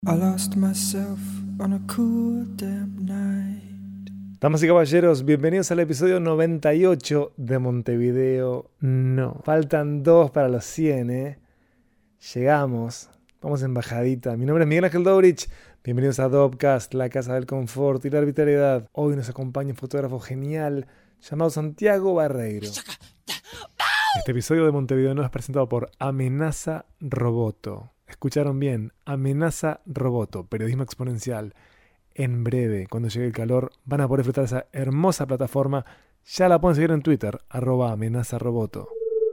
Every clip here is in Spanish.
I lost myself on a cool damp night. Damas y caballeros, bienvenidos al episodio 98 de Montevideo No. Faltan 2 para los 100, ¿eh? Llegamos. Vamos en bajadita. Mi nombre es Miguel Ángel Dobrich. Bienvenidos a Dopcast, la casa del confort y la arbitrariedad. Hoy nos acompaña un fotógrafo genial llamado Santiago Barreiro. Este episodio de Montevideo No es presentado por Amenaza Roboto. Escucharon bien, Amenaza Roboto, periodismo exponencial. En breve, cuando llegue el calor, van a poder disfrutar de esa hermosa plataforma. Ya la pueden seguir en Twitter, @amenazaroboto.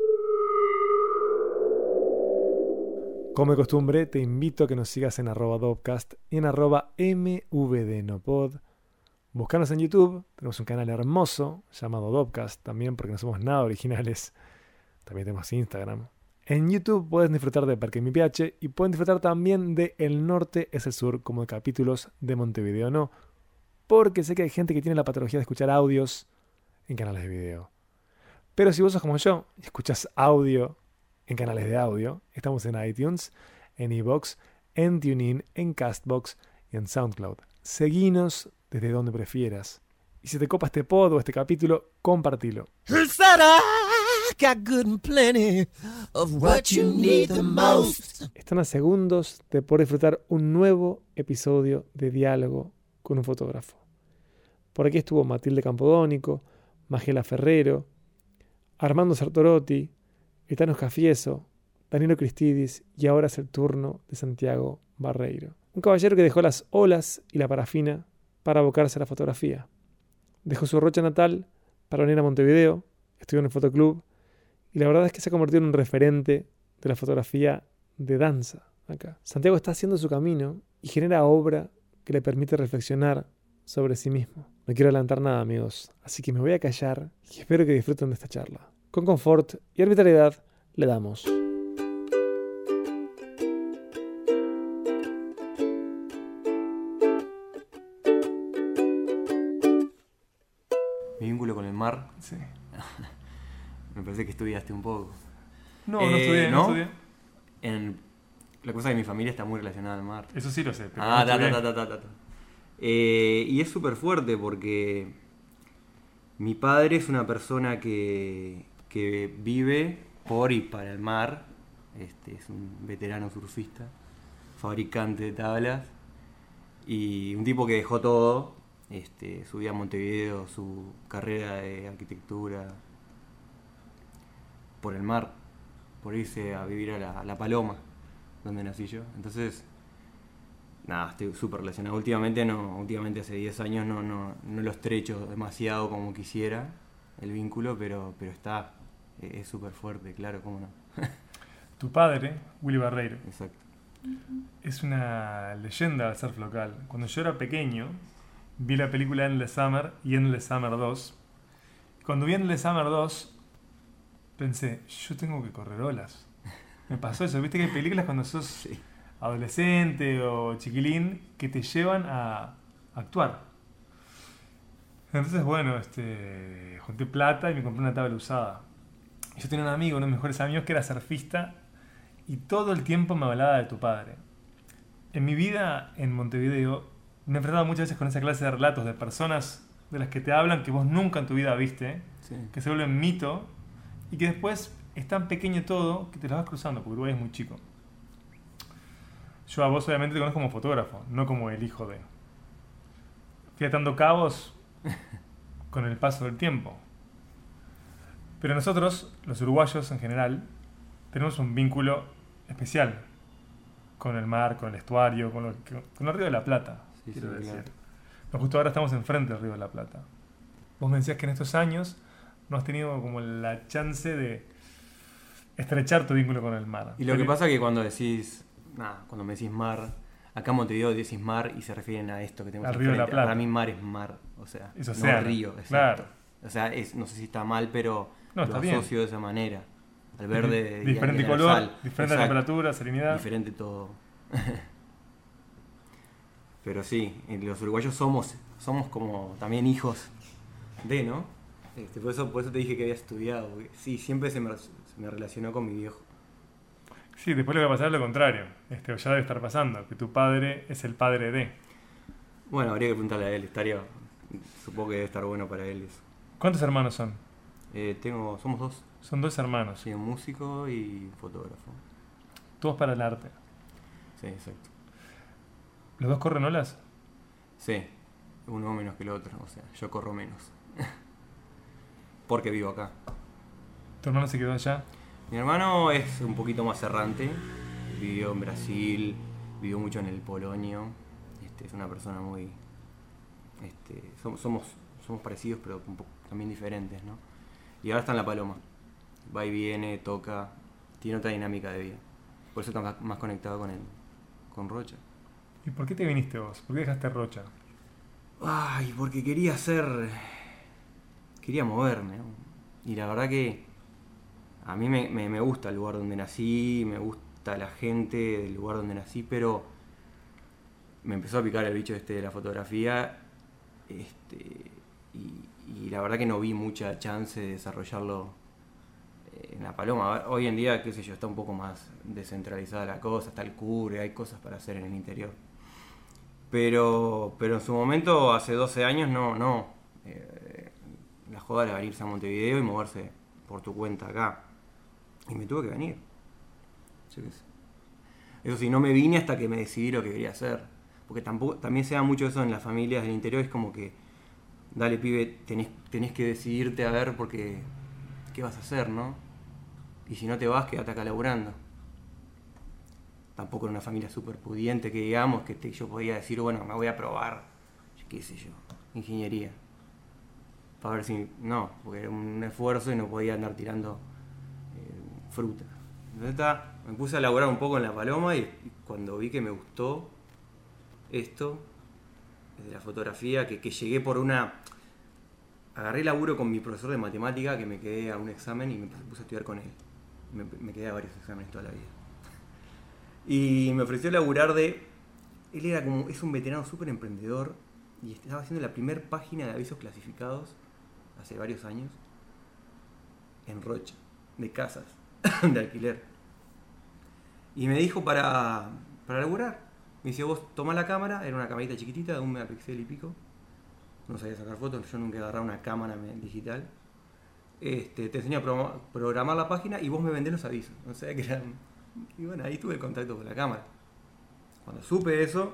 Como de costumbre, te invito a que nos sigas en @Dopcast y en @mvdnopod. Buscanos en YouTube, tenemos un canal hermoso llamado Dopcast también, porque no somos nada originales. También tenemos Instagram. En YouTube pueden disfrutar de Parque Mi PH y pueden disfrutar también de El Norte es el Sur como de capítulos de Montevideo No, porque sé que hay gente que tiene la patología de escuchar audios en canales de video. Pero si vos sos como yo y escuchás audio en canales de audio, estamos en iTunes, en iVoox, en TuneIn, en Castbox y en SoundCloud. Seguinos desde donde prefieras. Y si te copa este pod o este capítulo, compartilo. Got good and plenty of what you need the most. Están a segundos de poder disfrutar un nuevo episodio de Diálogo con un fotógrafo. Por aquí estuvo Matilde Campodónico, Magela Ferrero, Armando Sartorotti, Etano Scafieso, Danilo Cristidis y ahora es el turno de Santiago Barreiro. Un caballero que dejó las olas y la parafina para abocarse a la fotografía. Dejó su Rocha natal para venir a Montevideo, estudió en el fotoclub y la verdad es que se ha convertido en un referente de la fotografía de danza acá. Santiago está haciendo su camino y genera obra que le permite reflexionar sobre sí mismo. No quiero adelantar nada, amigos, así que me voy a callar y espero que disfruten de esta charla. Con confort y arbitrariedad le damos. Mi vínculo con el mar. Sí. Me parece que estudiaste un poco. No estudié. La cosa es que mi familia está muy relacionada al mar. Eso sí lo sé, pero Y es súper fuerte porque mi padre es una persona que vive por y para el mar. Es un veterano surfista, fabricante de tablas y un tipo que dejó todo. Su vida a Montevideo, su carrera de arquitectura, por el mar, por irse a vivir a La Paloma, donde nací yo. Entonces, nada, estoy súper relacionado. Últimamente hace 10 años no lo estrecho demasiado como quisiera el vínculo, pero es súper fuerte, claro, cómo no. Tu padre, Willy Barreiro, Exacto. es una leyenda del surf local. Cuando yo era pequeño, vi la película Endless Summer y Endless Summer 2. Cuando vi Endless Summer 2, pensé, yo tengo que correr olas. Me pasó eso. Viste que hay películas cuando sos adolescente o chiquilín que te llevan a actuar. Entonces, bueno, junté plata y me compré una tabla usada. Yo tenía un amigo, uno de mis mejores amigos, que era surfista y todo el tiempo me hablaba de tu padre. En mi vida en Montevideo me he enfrentado muchas veces con esa clase de relatos de personas de las que te hablan que vos nunca en tu vida viste, que se vuelven mito y que después es tan pequeño todo que te las vas cruzando porque Uruguay es muy chico. Yo a vos obviamente te conozco como fotógrafo, no como el hijo de. Fui atando cabos con el paso del tiempo. Pero nosotros, los uruguayos en general, tenemos un vínculo especial con el mar, con el estuario, con el Río de la Plata. Quiero decir. Claro. No, justo ahora estamos enfrente del Río de la Plata. Vos me decías que en estos años no has tenido como la chance de estrechar tu vínculo con el mar. Y lo que pasa es que cuando me decís mar, acá en Montevideo decís mar y se refieren a esto que tenemos al Río de la Plata. Para mí mar es mar, o sea, es no océano. río, exacto. Claro. O sea, no sé si está mal, pero No, lo está asocio de esa manera. Al verde diferente y al color, sal. diferente Exacto. temperatura, salinidad. Diferente todo. Pero sí, los uruguayos somos como también hijos de, ¿no? Por eso te dije que había estudiado. Porque sí, siempre se me relacionó con mi viejo. Sí, después le va a pasar lo contrario. Ya debe estar pasando, que tu padre es el padre de. Bueno, habría que preguntarle a él, supongo que debe estar bueno para él eso. ¿Cuántos hermanos son? Somos dos, Son 2 hermanos. sí, un músico y fotógrafo. Todos para el arte. Sí, exacto. ¿Los 2 corren olas? Sí, uno menos que el otro, o sea, yo corro menos. Porque vivo acá. ¿Tu hermano se quedó allá? Mi hermano es un poquito más errante, vivió en Brasil, vivió mucho en el Polonio, es una persona muy... somos parecidos pero un poco también diferentes, ¿no? Y ahora está en La Paloma, va y viene, toca, tiene otra dinámica de vida, por eso está más conectado con Rocha. ¿Y por qué te viniste vos? ¿Por qué dejaste Rocha? Ay, porque quería moverme, ¿no? Y la verdad que a mí me gusta el lugar donde nací, me gusta la gente del lugar donde nací, pero me empezó a picar el bicho de la fotografía, y la verdad que no vi mucha chance de desarrollarlo en La Paloma. Hoy en día, qué sé yo, está un poco más descentralizada la cosa, está el Cubre, hay cosas para hacer en el interior. Pero en su momento, hace 12 años, no. La joda era venirse a Montevideo y moverse por tu cuenta acá. Y me tuve que venir. Yo qué sé. Eso sí, no me vine hasta que me decidí lo que quería hacer. Porque también se da mucho eso en las familias del interior. Es como que, dale pibe, tenés que decidirte a ver porque qué vas a hacer, ¿no? Y si no te vas, quédate acá laburando. Tampoco era una familia súper pudiente que digamos, que yo podía decir, bueno, me voy a probar, qué sé yo, ingeniería. Para ver si... No, porque era un esfuerzo y no podía andar tirando fruta. Entonces me puse a laburar un poco en La Paloma y cuando vi que me gustó esto, de la fotografía, que llegué por una... Agarré laburo con mi profesor de matemática, que me quedé a un examen y me puse a estudiar con él. Me quedé a varios exámenes toda la vida. Y me ofreció laburar de... Él es un veterano súper emprendedor y estaba haciendo la primera página de avisos clasificados hace varios años en Rocha, de casas, de alquiler. Y me dijo para laburar. Me dice, vos tomá la cámara, era una camarita chiquitita de 1 megapíxel y pico. No sabía sacar fotos, yo nunca agarraba una cámara digital. Te enseño a programar la página y vos me vendés los avisos. O sea que eran... Y bueno, ahí tuve el contacto con la cámara. Cuando supe eso,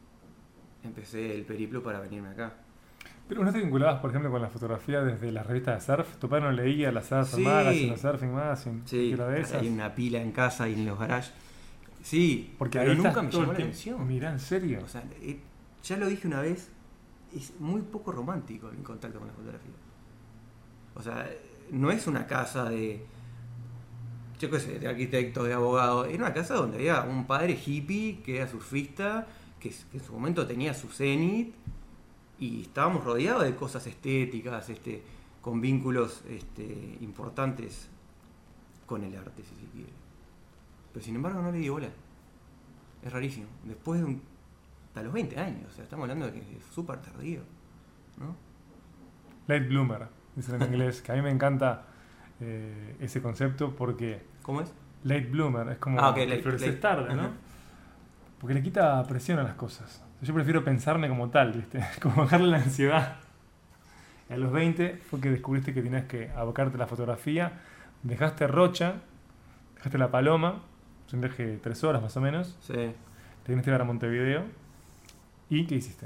empecé el periplo para venirme acá. Pero ¿no te vinculabas, por ejemplo, con la fotografía desde las revistas de surf? ¿Tu padre no leía la Surf Sí. Magazine, la Surfing Magazine? Sí, ¿Era de esas? hay una pila en casa y en los garages. Sí, Porque pero ahí nunca estás me todo llamó el la tiempo. atención. Mirá, ¿en serio? O sea, ya lo dije una vez, es muy poco romántico el contacto con la fotografía. O sea, no es una casa de, yo qué sé, de arquitectos, de abogados. Era una casa donde había un padre hippie que era surfista, que en su momento tenía su cenit, y estábamos rodeados de cosas estéticas, con vínculos importantes con el arte, si se quiere. Pero sin embargo no le di bola. Es rarísimo. Después de hasta los 20 años, o sea, estamos hablando de que es súper tardío, ¿no? Late bloomer, dicen en inglés, que a mí me encanta ese concepto porque ¿Cómo es? late bloomer es como Ok, que late, floreces late. tarde, ¿no? Ajá. Porque le quita presión a las cosas. Yo prefiero pensarme como tal, ¿viste? Como bajarle la ansiedad. A los 20 fue que descubriste que tenías que abocarte a la fotografía, dejaste Rocha, dejaste La Paloma, es un viaje de 3 horas más o menos, Sí. te viniste a Montevideo, ¿y qué hiciste?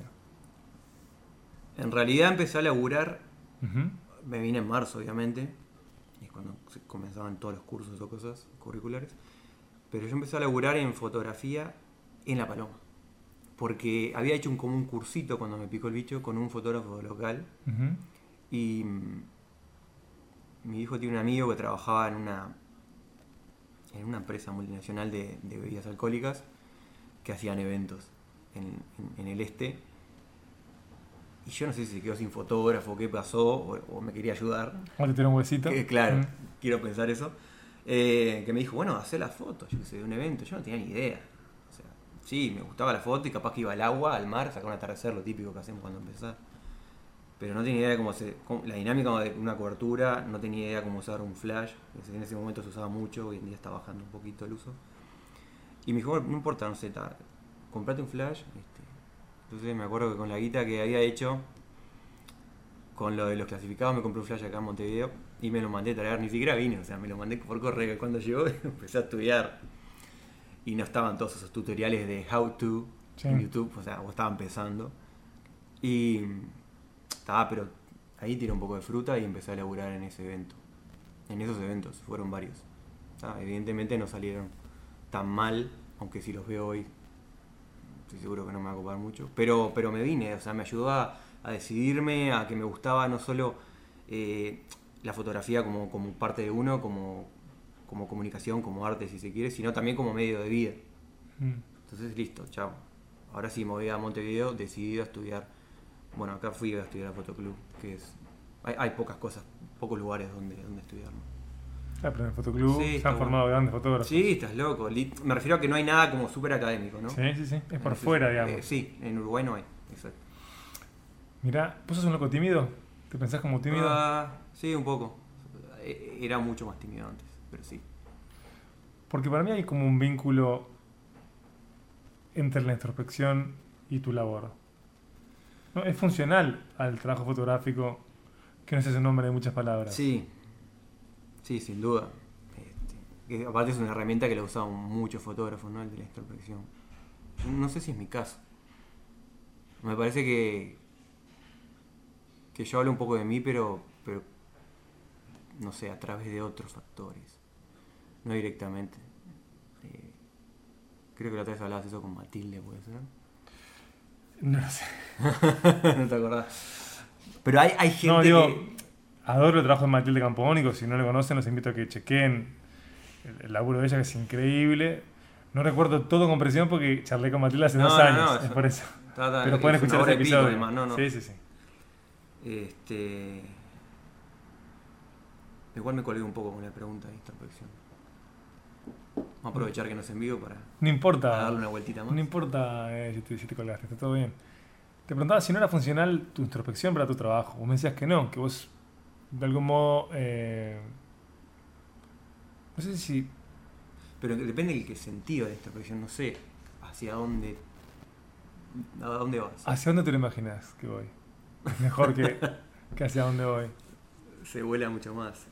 En realidad empecé a laburar, Ujú. me vine en marzo obviamente, es cuando comenzaban todos los cursos o cosas curriculares, pero yo empecé a laburar en fotografía en La Paloma, porque había hecho como un cursito cuando me picó el bicho con un fotógrafo local, Ujú. y mi hijo tiene un amigo que trabajaba en una empresa multinacional de bebidas alcohólicas que hacían eventos en el este. Y yo no sé si se quedó sin fotógrafo, qué pasó, o me quería ayudar. Vamos a tirar un huesito. Claro, Mm. quiero pensar eso. Que me dijo, bueno, hacé las fotos, yo qué sé, de un evento. Yo no tenía ni idea. O sea, sí, me gustaba la foto y capaz que iba al agua, al mar, sacar un atardecer, lo típico que hacemos cuando empezás. Pero no tenía idea de la dinámica de una cobertura, no tenía idea cómo usar un flash. En ese momento se usaba mucho, hoy en día está bajando un poquito el uso. Y me dijo, bueno, no importa, no sé, comprate un flash. Entonces me acuerdo que con la guita que había hecho, con lo de los clasificados, me compré un flash acá en Montevideo y me lo mandé a traer. Ni siquiera vine, o sea, me lo mandé por correo. Y cuando llegó empecé a estudiar. Y no estaban todos esos tutoriales de how to en YouTube, o sea, vos estaba empezando. Y pero ahí tiré un poco de fruta y empecé a laburar en ese evento. En esos eventos, fueron varios. Evidentemente no salieron tan mal, aunque si los veo hoy estoy seguro que no me va a ocupar mucho. Pero me vine, o sea, me ayudó a decidirme, a que me gustaba no solo la fotografía como parte de uno, como comunicación, como arte si se quiere, sino también como medio de vida. Entonces listo, chao. Ahora sí me voy a Montevideo, decidido a estudiar. Bueno, acá fui a estudiar al Fotoclub, que es... Hay pocas cosas, pocos lugares donde estudiar, ¿no? Pero en el Fotoclub Sí, se han formado grandes fotógrafos. Sí, estás loco. Me refiero a que no hay nada como súper académico, ¿no? Sí. Es por fuera, digamos. Sí, en Uruguay no hay, exacto. Mirá, ¿vos sos un loco tímido? ¿Te pensás como tímido? Sí, un poco. Era mucho más tímido antes, pero sí. Porque para mí hay como un vínculo entre la introspección y tu labor. ¿No? Es funcional al trabajo fotográfico, que no es ese nombre de muchas palabras. Sí, sin duda. Que aparte es una herramienta que la usaban muchos fotógrafos, ¿no? El de la introspección. No sé si es mi caso. Me parece que yo hablo un poco de mí, pero no sé, a través de otros factores. No directamente. Creo que la otra vez hablabas eso con Matilde, ¿puede ser? No lo sé. No te acordás. Pero hay gente No, digo, que... adoro el trabajo de Matilde Campodónico. Si no lo conocen, los invito a que chequen el laburo de ella, que es increíble. No recuerdo todo con precisión porque charlé con Matilde hace 2 años. Es por eso. Pero pueden escuchar ese episodio. Además, no. Sí. Igual me colgué un poco con la pregunta de introspección. Vamos a aprovechar que nos envío para darle una vueltita más. No importa si te colgaste, está todo bien. Te preguntaba si no era funcional tu introspección para tu trabajo. Vos me decías que no, que vos de algún modo... no sé si... Pero depende del sentido de la introspección, no sé a dónde vas. ¿Hacia dónde te lo imaginas que voy? Es mejor que hacia dónde voy. Se vuela mucho más.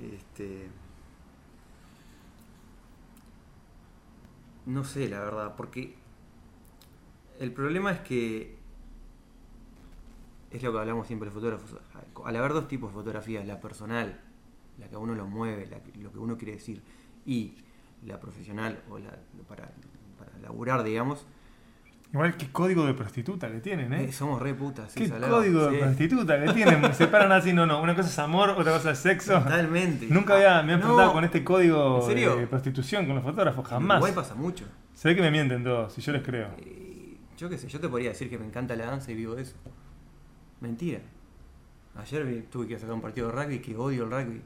No sé, la verdad, porque el problema es que es lo que hablamos siempre los fotógrafos. Al haber 2 tipos de fotografías, la personal, la que a uno lo mueve, lo que uno quiere decir, y la profesional o para laburar, digamos. Igual, qué código de prostituta que tienen, ¿eh? Somos re putas. Qué código de prostituta que tienen. Se separan así, no. Una cosa es amor, otra cosa es sexo. Totalmente. Nunca me había enfrentado con este código ¿En serio? de prostitución con los fotógrafos, jamás. En Uruguay pasa mucho. Se ve que me mienten todos, y yo les creo. Yo qué sé, yo te podría decir que me encanta la danza y vivo de eso. Mentira. Ayer tuve que sacar un partido de rugby que odio el rugby.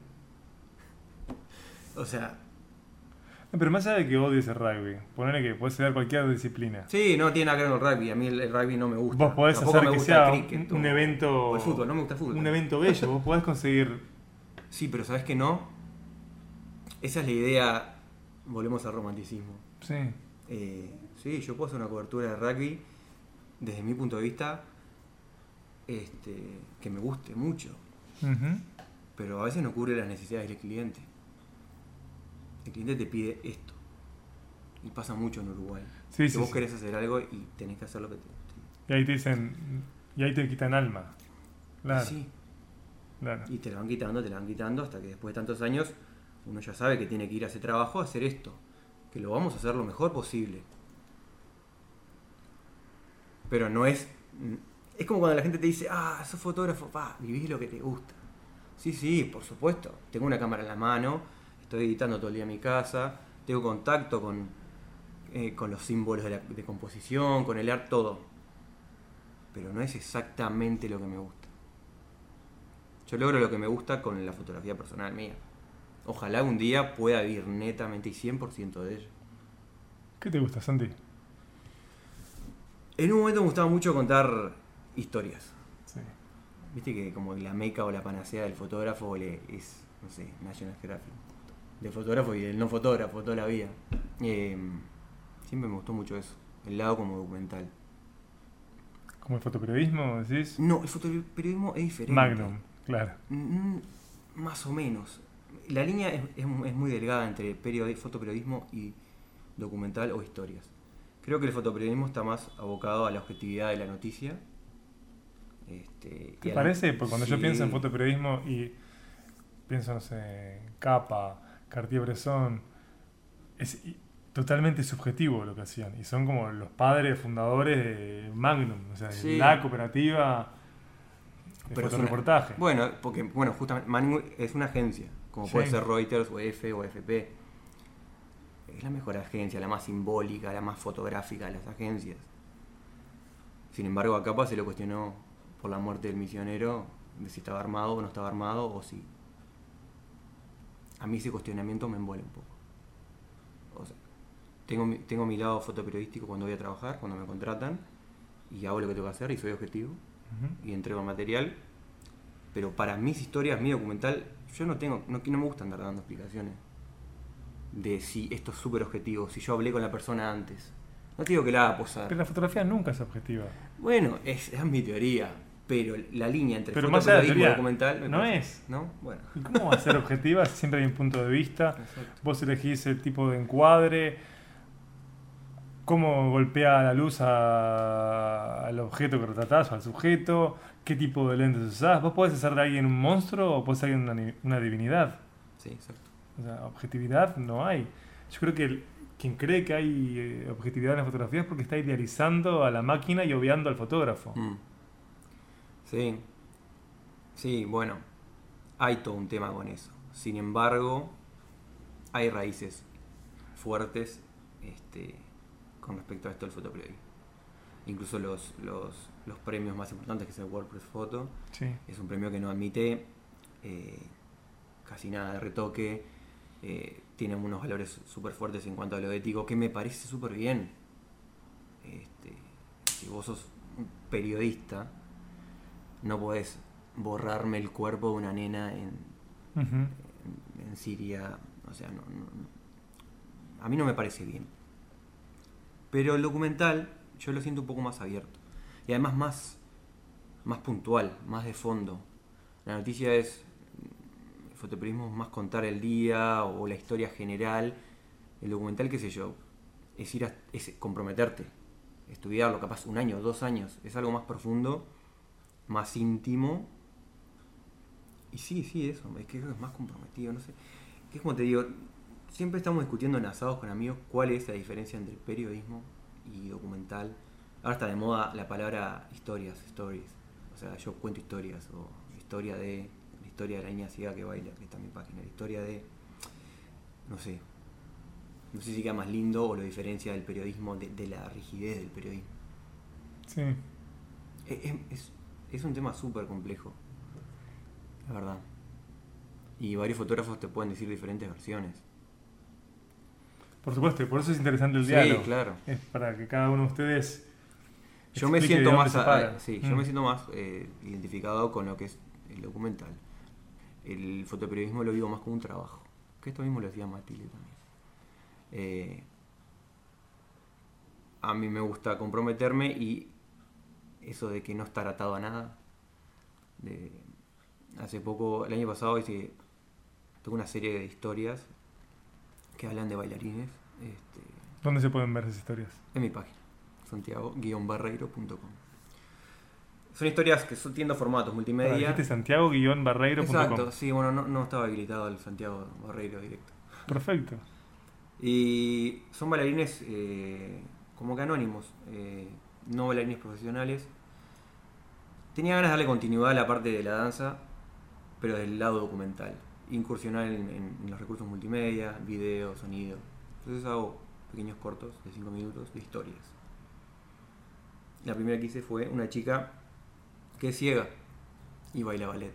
O sea... Pero más allá de que odies el rugby, ponele que puedes ser cualquier disciplina. Sí, no tiene nada que ver con el rugby. A mí el rugby no me gusta. Vos podés Tampoco hacer me que gusta sea el cricket, un evento... O el fútbol, no me gusta el fútbol. Un evento bello, vos podés conseguir... Sí, pero ¿sabés que no? Esa es la idea... Volvemos al romanticismo. Sí. Sí, yo puedo hacer una cobertura de rugby desde mi punto de vista que me guste mucho. Uh-huh. Pero a veces no cubre las necesidades del cliente. El cliente te pide esto. Y pasa mucho en Uruguay. Sí, que vos querés hacer algo y tenés que hacer lo que te... Y ahí te dicen... Y ahí te quitan alma. Claro. Sí. Claro. Y te la van quitando hasta que después de tantos años uno ya sabe que tiene que ir a ese trabajo a hacer esto. Que lo vamos a hacer lo mejor posible. Pero no es... Es como cuando la gente te dice, sos fotógrafo, vivís lo que te gusta. Sí, por supuesto. Tengo una cámara en la mano, estoy editando todo el día en mi casa, tengo contacto con los símbolos de composición, con el arte, todo. Pero no es exactamente lo que me gusta. Yo logro lo que me gusta con la fotografía personal mía. Ojalá un día pueda vivir netamente y 100% de ello. ¿Qué te gusta, Santi? En un momento me gustaba mucho contar historias. Sí. Viste que como la meca o la panacea del fotógrafo es, no sé, National Geographic. Del fotógrafo y del no fotógrafo toda la vida. Siempre me gustó mucho eso, el lado como documental. ¿Como el fotoperiodismo, decís? No, el fotoperiodismo es diferente. Magnum, claro. Más o menos. La línea es muy delgada entre fotoperiodismo y documental o historias. Creo que el fotoperiodismo está más abocado a la objetividad de la noticia. ¿Te parece? Porque cuando yo Sí. pienso en fotoperiodismo y pienso, no sé, Capa, Cartier-Bresson, es totalmente subjetivo lo que hacían. Y son como los padres fundadores de Magnum, o sea, Sí. la cooperativa de Pero es fotoreportaje. Bueno, porque justamente Magnum es una agencia, como Sí. puede ser Reuters o EFE o AFP. Es la mejor agencia, la más simbólica, la más fotográfica de las agencias. Sin embargo, a Capa se lo cuestionó por la muerte del misionero, de si estaba armado o no estaba armado, o si... A mí ese cuestionamiento me envuelve un poco. O sea, tengo mi lado fotoperiodístico cuando voy a trabajar, cuando me contratan, y hago lo que tengo que hacer y soy objetivo, Ujú. y entrego el material. Pero para mis historias, mi documental, yo no me gusta andar dando explicaciones de si esto es súper objetivo, si yo hablé con la persona antes. No te digo que la haga posar. Pero la fotografía nunca es objetiva. Bueno, es mi teoría, pero la línea entre Pero más allá de la fotoperiodismo y teoría, documental me no parece- es. ¿No? Bueno. ¿Y cómo va a ser objetiva si siempre hay un punto de vista? Exacto. Vos elegís el tipo de encuadre, cómo golpea la luz al objeto que retratás o al sujeto, qué tipo de lentes usás. Vos podés hacer de alguien un monstruo o podés hacer una divinidad. Sí, exacto. O sea, objetividad no hay. Yo creo que quien cree que hay objetividad en la fotografía es porque está idealizando a la máquina y obviando al fotógrafo. Sí. Sí, bueno. Hay todo un tema con eso. Sin embargo, hay raíces fuertes con respecto a esto del fotoperiodismo. Incluso los premios más importantes, que es el WordPress Photo, Sí. es un premio que no admite casi nada de retoque, tiene unos valores súper fuertes en cuanto a lo ético, que me parece súper bien. Si vos sos un periodista, no podés borrarme el cuerpo de una nena Ujú. en Siria. O sea, a mí no me parece bien. Pero el documental yo lo siento un poco más abierto. Y además más puntual, más de fondo. La noticia es... El fotoperiodismo es más contar el día o la historia general. El documental, qué sé yo, es comprometerte. Estudiarlo, capaz 1 año, 2 años. Es algo más profundo, más íntimo. Y sí, eso. Es que creo que es más comprometido, no sé. Que es como te digo, siempre estamos discutiendo en asados con amigos cuál es la diferencia entre periodismo y documental. Ahora está de moda la palabra stories. O sea, yo cuento historias, o la historia de la niña ciega que baila, que está en mi página, la historia de... No sé si queda más lindo o lo diferencia del periodismo, de la rigidez del periodismo. Sí. Es un tema súper complejo, la verdad. Y varios fotógrafos te pueden decir diferentes versiones. Por supuesto, y por eso es interesante el Sí, diálogo. claro. Es para que cada uno de ustedes Yo me explique siento de dónde más, se para. yo me siento más identificado con lo que es el documental. El fotoperiodismo lo vivo más como un trabajo. Que esto mismo lo decía Matilde también. A mí me gusta comprometerme y eso de que no estar atado a nada. Hace poco, el año pasado, tuve una serie de historias que hablan de bailarines ¿Dónde se pueden ver esas historias? en mi página, santiago-barreiro.com. Son historias que tiendo a formatos multimedia. Dijiste Santiago-barreiro.com. Exacto, sí, bueno, no estaba habilitado el Santiago Barreiro directo. Perfecto. Y son bailarines como que anónimos, no bailarines profesionales. Tenía ganas de darle continuidad a la parte de la danza, pero del lado documental. Incursionar en los recursos multimedia, video, sonido. Entonces hago pequeños cortos de 5 minutos de historias. La primera que hice fue una chica que es ciega y baila ballet.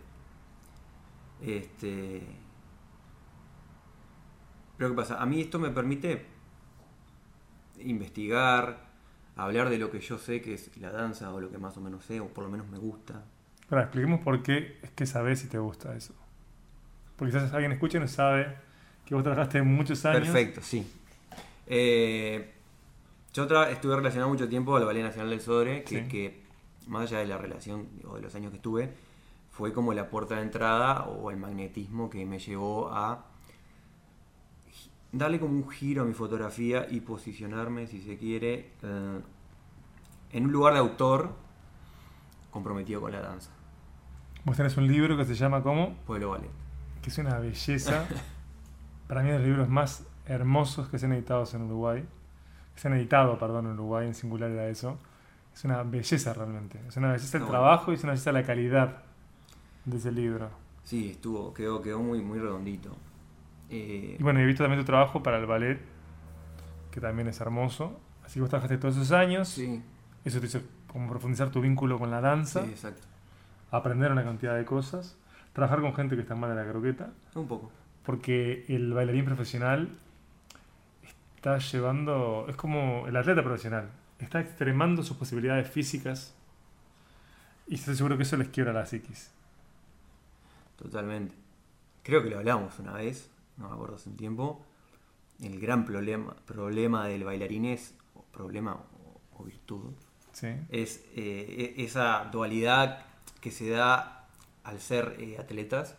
Pero ¿qué pasa? A mí esto me permite investigar, hablar de lo que yo sé que es la danza, o lo que más o menos sé, o por lo menos me gusta. Ahora, expliquemos por qué es que sabes si te gusta eso. Porque quizás alguien escucha y no sabe que vos trabajaste muchos años. Perfecto, sí. Yo estuve relacionado mucho tiempo al Ballet Nacional del Sodre, Sí. que más allá de la relación o de los años que estuve, fue como la puerta de entrada o el magnetismo que me llevó a darle como un giro a mi fotografía y posicionarme, si se quiere, en un lugar de autor comprometido con la danza. Vos tenés un libro que se llama ¿cómo? Pueblo Ballet. Que es una belleza. Para mí es de los libros más hermosos que se han editado en Uruguay. Que se han editado, perdón, en Uruguay, en singular era eso. Es una belleza realmente. Es una belleza el Está trabajo y es una belleza la calidad de ese libro. Sí, quedó muy, muy redondito. Y bueno, he visto también tu trabajo para el ballet, que también es hermoso. Así que vos trabajaste todos esos años. Sí, Eso te hizo como profundizar tu vínculo con la danza, sí, exacto. aprender una cantidad de cosas, trabajar con gente que está mal de la croqueta, Un poco. porque el bailarín profesional está llevando, es como el atleta profesional, está extremando sus posibilidades físicas y estoy seguro que eso les quiebra la psiquis. Totalmente. Creo que lo hablamos una vez, no me acuerdo hace un tiempo. El gran problema del bailarín es, problema o virtud, ¿Sí? es esa dualidad que se da al ser atletas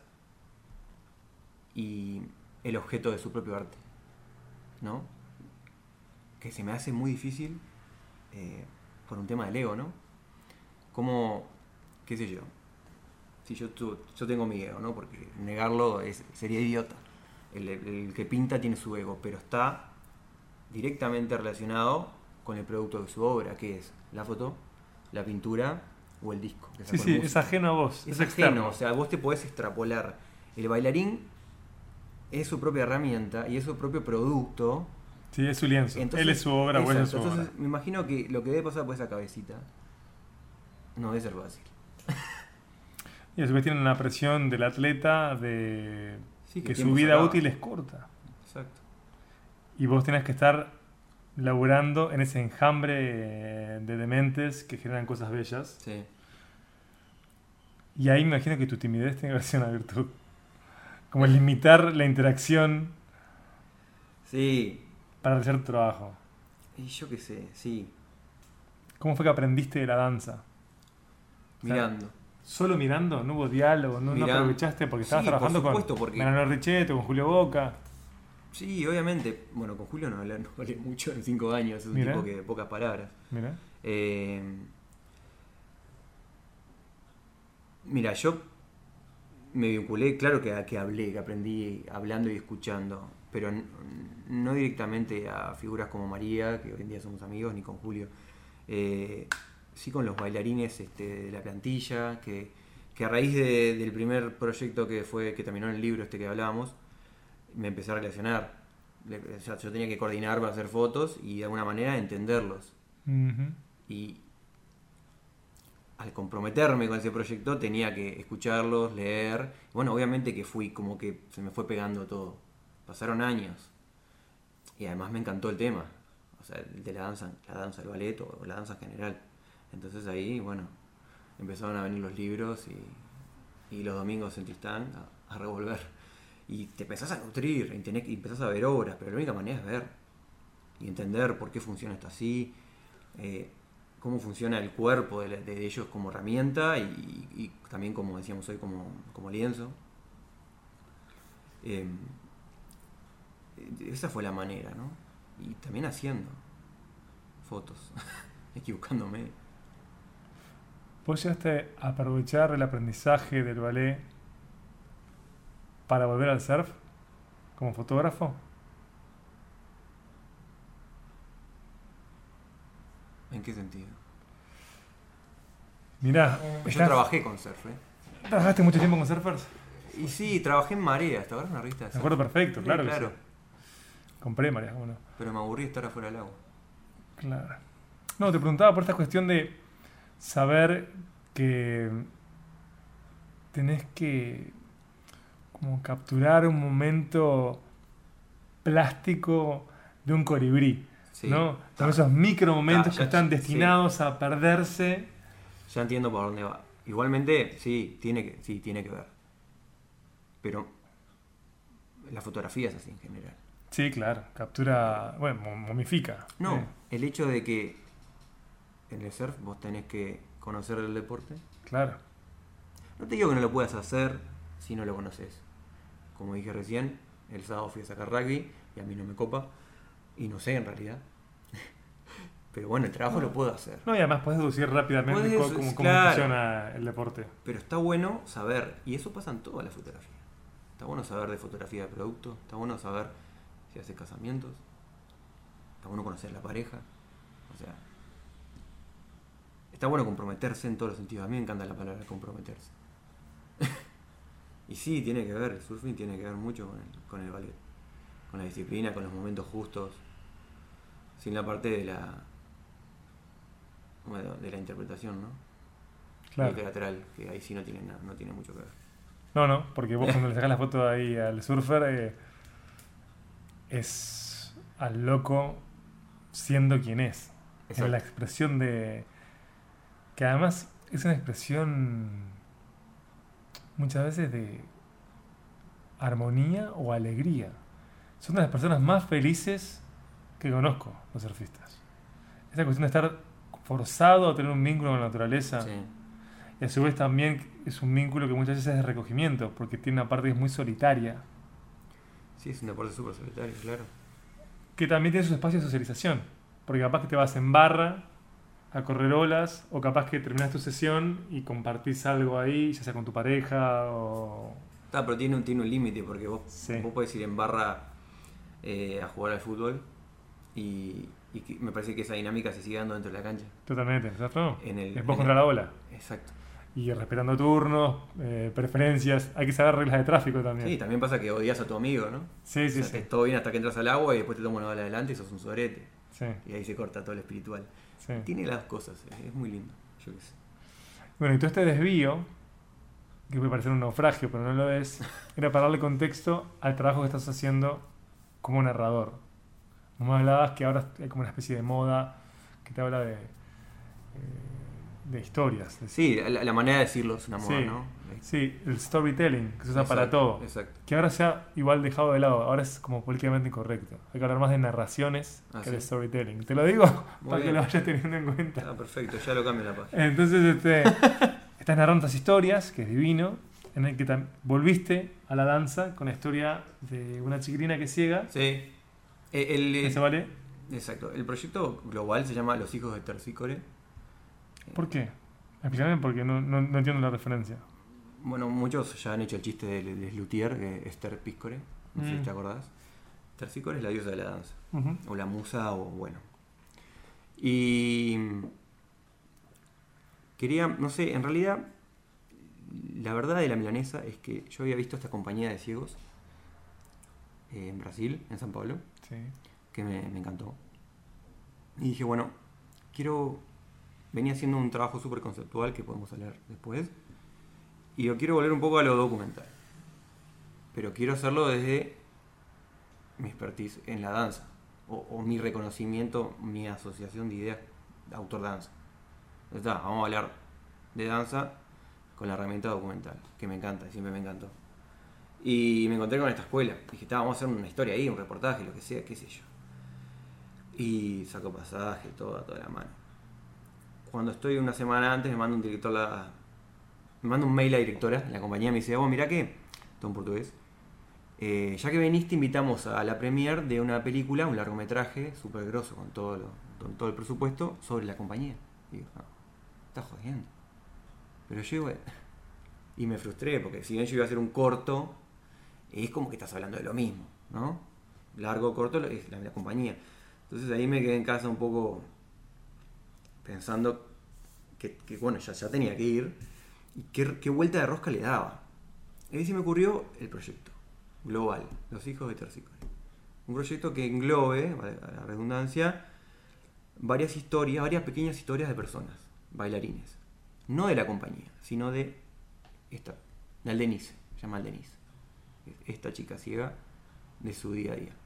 y el objeto de su propio arte, ¿no? Que se me hace muy difícil por un tema del ego, ¿no? Como, qué sé yo, si yo tengo mi ego, ¿no? Porque negarlo sería idiota. El que pinta tiene su ego, pero está directamente relacionado con el producto de su obra, que es la foto, la pintura o el disco. que Sí, sacó sí, el es músico. ajeno a vos, Es es externo. ajeno, o sea, vos te podés extrapolar. El bailarín es su propia herramienta y es su propio producto. Sí, es su lienzo. Él es su obra, vos es su exacto, obra. entonces me imagino que lo que debe pasar por esa cabecita no debe ser fácil. Y a su vez tienen una presión del atleta de Sí, que que el su tiempo se vida acaba. útil es corta. Exacto. Y vos tenés que estar laburando en ese enjambre de dementes que generan cosas bellas. Sí. Y ahí me imagino que tu timidez tiene que ser una virtud. Como limitar la interacción Sí. para hacer tu trabajo. Y yo qué sé, sí. ¿Cómo fue que aprendiste de la danza? O sea, Mirando. ¿Solo mirando? ¿No hubo diálogo? ¿No Mirando. aprovechaste porque estabas Sí, por trabajando supuesto, con porque- Melano Richetto, con Julio Boca? Sí, obviamente. Bueno, con Julio no hablé mucho en 5 años. Es un Mira. tipo que de pocas palabras. Mira. Mira, yo me vinculé, claro que hablé, que aprendí hablando y escuchando, pero no directamente a figuras como María, que hoy en día somos amigos, ni con Julio. Sí con los bailarines de la plantilla, que a raíz del primer proyecto que terminó en el libro que hablábamos, me empecé a relacionar. O sea, yo tenía que coordinar para hacer fotos y de alguna manera entenderlos. Ujú. Y al comprometerme con ese proyecto tenía que escucharlos, leer. Bueno, obviamente que fui como que se me fue pegando todo. Pasaron años. Y además me encantó el tema. O sea, el de la danza del ballet o la danza en general. Entonces ahí, bueno, empezaron a venir los libros y los domingos en Tristán a revolver. Y te empezás a nutrir, y empezás a ver obras, pero la única manera es ver. Y entender por qué funciona esto así. Cómo funciona el cuerpo de ellos como herramienta y también, como decíamos hoy, como lienzo. Esa fue la manera, ¿no? Y también haciendo fotos, equivocándome. ¿Vos llegaste a aprovechar el aprendizaje del ballet para volver al surf como fotógrafo? ¿En qué sentido? Mirá, Yo trabajé con surf, ¿trabajaste mucho tiempo con surfers? Y sí, trabajé en Marea, hasta ahora una revista de Me surf. acuerdo perfecto, Sí, claro que claro. sí. Compré, María, ¿cómo no? Pero me aburrí de estar afuera del agua. Claro. No, te preguntaba por esta cuestión de saber que tenés que como capturar un momento plástico de un colibrí, Sí. ¿no? Son esos micro momentos Ya- que están sí. destinados a perderse. Ya entiendo por dónde va. Igualmente, sí, tiene que ver. Pero la fotografía es así en general. Sí, claro, captura, bueno, momifica. No, el hecho de que en el surf vos tenés que conocer el deporte. Claro. No te digo que no lo puedas hacer si no lo conoces. Como dije recién, el sábado fui a sacar rugby y a mí no me copa. Y no sé en realidad. Pero bueno, el trabajo lo puedo hacer. No, y además podés deducir rápidamente Podés, cómo claro. funciona el deporte. Pero está bueno saber, y eso pasa en toda la fotografía. Está bueno saber de fotografía de producto, está bueno saber si haces casamientos, está bueno conocer la pareja. O sea, está bueno comprometerse en todos los sentidos. A mí me encanta la palabra comprometerse. Y sí, tiene que ver, el surfing tiene que ver mucho con el ballet. Con la disciplina, con los momentos justos. Sin la parte de la interpretación, ¿no? Claro. Teatral, que ahí sí no tiene mucho que ver. No, porque vos cuando le sacás la foto ahí al surfer es al loco siendo quien es. Exacto. En la expresión de... Que además es una expresión muchas veces de armonía o alegría. Son de las personas más felices que conozco, los surfistas. Esa cuestión de estar forzado a tener un vínculo con la naturaleza. Sí. Y a su vez también es un vínculo que muchas veces es de recogimiento, porque tiene una parte que es muy solitaria, Sí, es un deporte súper solitario, claro. que también tiene sus espacios de socialización, porque capaz que te vas en barra a correr olas, o capaz que terminas tu sesión y compartís algo ahí, ya sea con tu pareja o... Pero tiene un límite, porque vos podés ir en barra a jugar al fútbol y me parece que esa dinámica se sigue dando dentro de la cancha. Totalmente, ¿cierto? En Vos contra la ola. Exacto. Y respetando turnos, preferencias, hay que saber reglas de tráfico también. Sí, también pasa que odias a tu amigo, ¿no? Sí, O sea, sí. todo bien hasta que entras al agua y después te toma una bala adelante y sos un sorete. Sí, Y ahí se corta todo lo espiritual. sí. Tiene las cosas, es muy lindo. Yo qué sé. Bueno, y todo este desvío, que puede parecer un naufragio, pero no lo es, era para darle contexto al trabajo que estás haciendo como narrador. Vos me hablabas que ahora hay como una especie de moda que te habla de historias. Sí, la manera de decirlo es una moda, Sí, ¿no? sí, el storytelling, que se usa para Exacto, todo. Exacto. Que ahora se ha igual dejado de lado, ahora es como políticamente incorrecto. Hay que hablar más de narraciones Ah, que de ¿sí? storytelling. Te lo digo Muy para que bien. lo vayas teniendo en cuenta. Ah, perfecto, ya lo cambio la página. Entonces, estás narrando estas historias, que es divino, en el que volviste a la danza con la historia de una chiquilina que es ciega. Sí. ¿Eso vale? Exacto. El proyecto global se llama Los Hijos de Terpsícore. ¿Por qué? Explícame porque no entiendo la referencia. Bueno, muchos ya han hecho el chiste de Luthier, que es Terpsícore. No sé si te acordás. Terpsícore es la diosa de la danza. Ujú. O la musa, o bueno. Y quería, no sé, en realidad, la verdad de la milanesa es que yo había visto esta compañía de ciegos en Brasil, en San Pablo, Sí. que me encantó. Y dije, bueno, venía haciendo un trabajo súper conceptual que podemos hablar después. Y yo quiero volver un poco a lo documental. Pero quiero hacerlo desde mi expertise en la danza. O mi reconocimiento, mi asociación de ideas de autor-danza. Entonces, vamos a hablar de danza con la herramienta documental, que me encanta, siempre me encantó. Y me encontré con esta escuela. Dije, vamos a hacer una historia ahí, un reportaje, lo que sea, qué sé yo. Y saco pasaje, toda la mano. Cuando estoy una semana antes, me manda un mail a la directora de la compañía, me dice, mirá que, todo en portugués, ya que viniste, invitamos a la premiere de una película, un largometraje súper grosso con todo el presupuesto sobre la compañía. Y digo, no, estás jodiendo. Pero yo, y me frustré, porque si bien yo iba a hacer un corto, es como que estás hablando de lo mismo, ¿no? Largo, corto, es la compañía. Entonces ahí me quedé en casa un poco pensando que bueno, ya tenía que ir. Y qué vuelta de rosca le daba. Y ahí se me ocurrió el proyecto global, Los Hijos de Terpsícore. Un proyecto que englobe, a la redundancia, varias pequeñas historias de personas, bailarines. No de la compañía, sino de Denise, se llama Denise. Esta chica ciega de su día a día.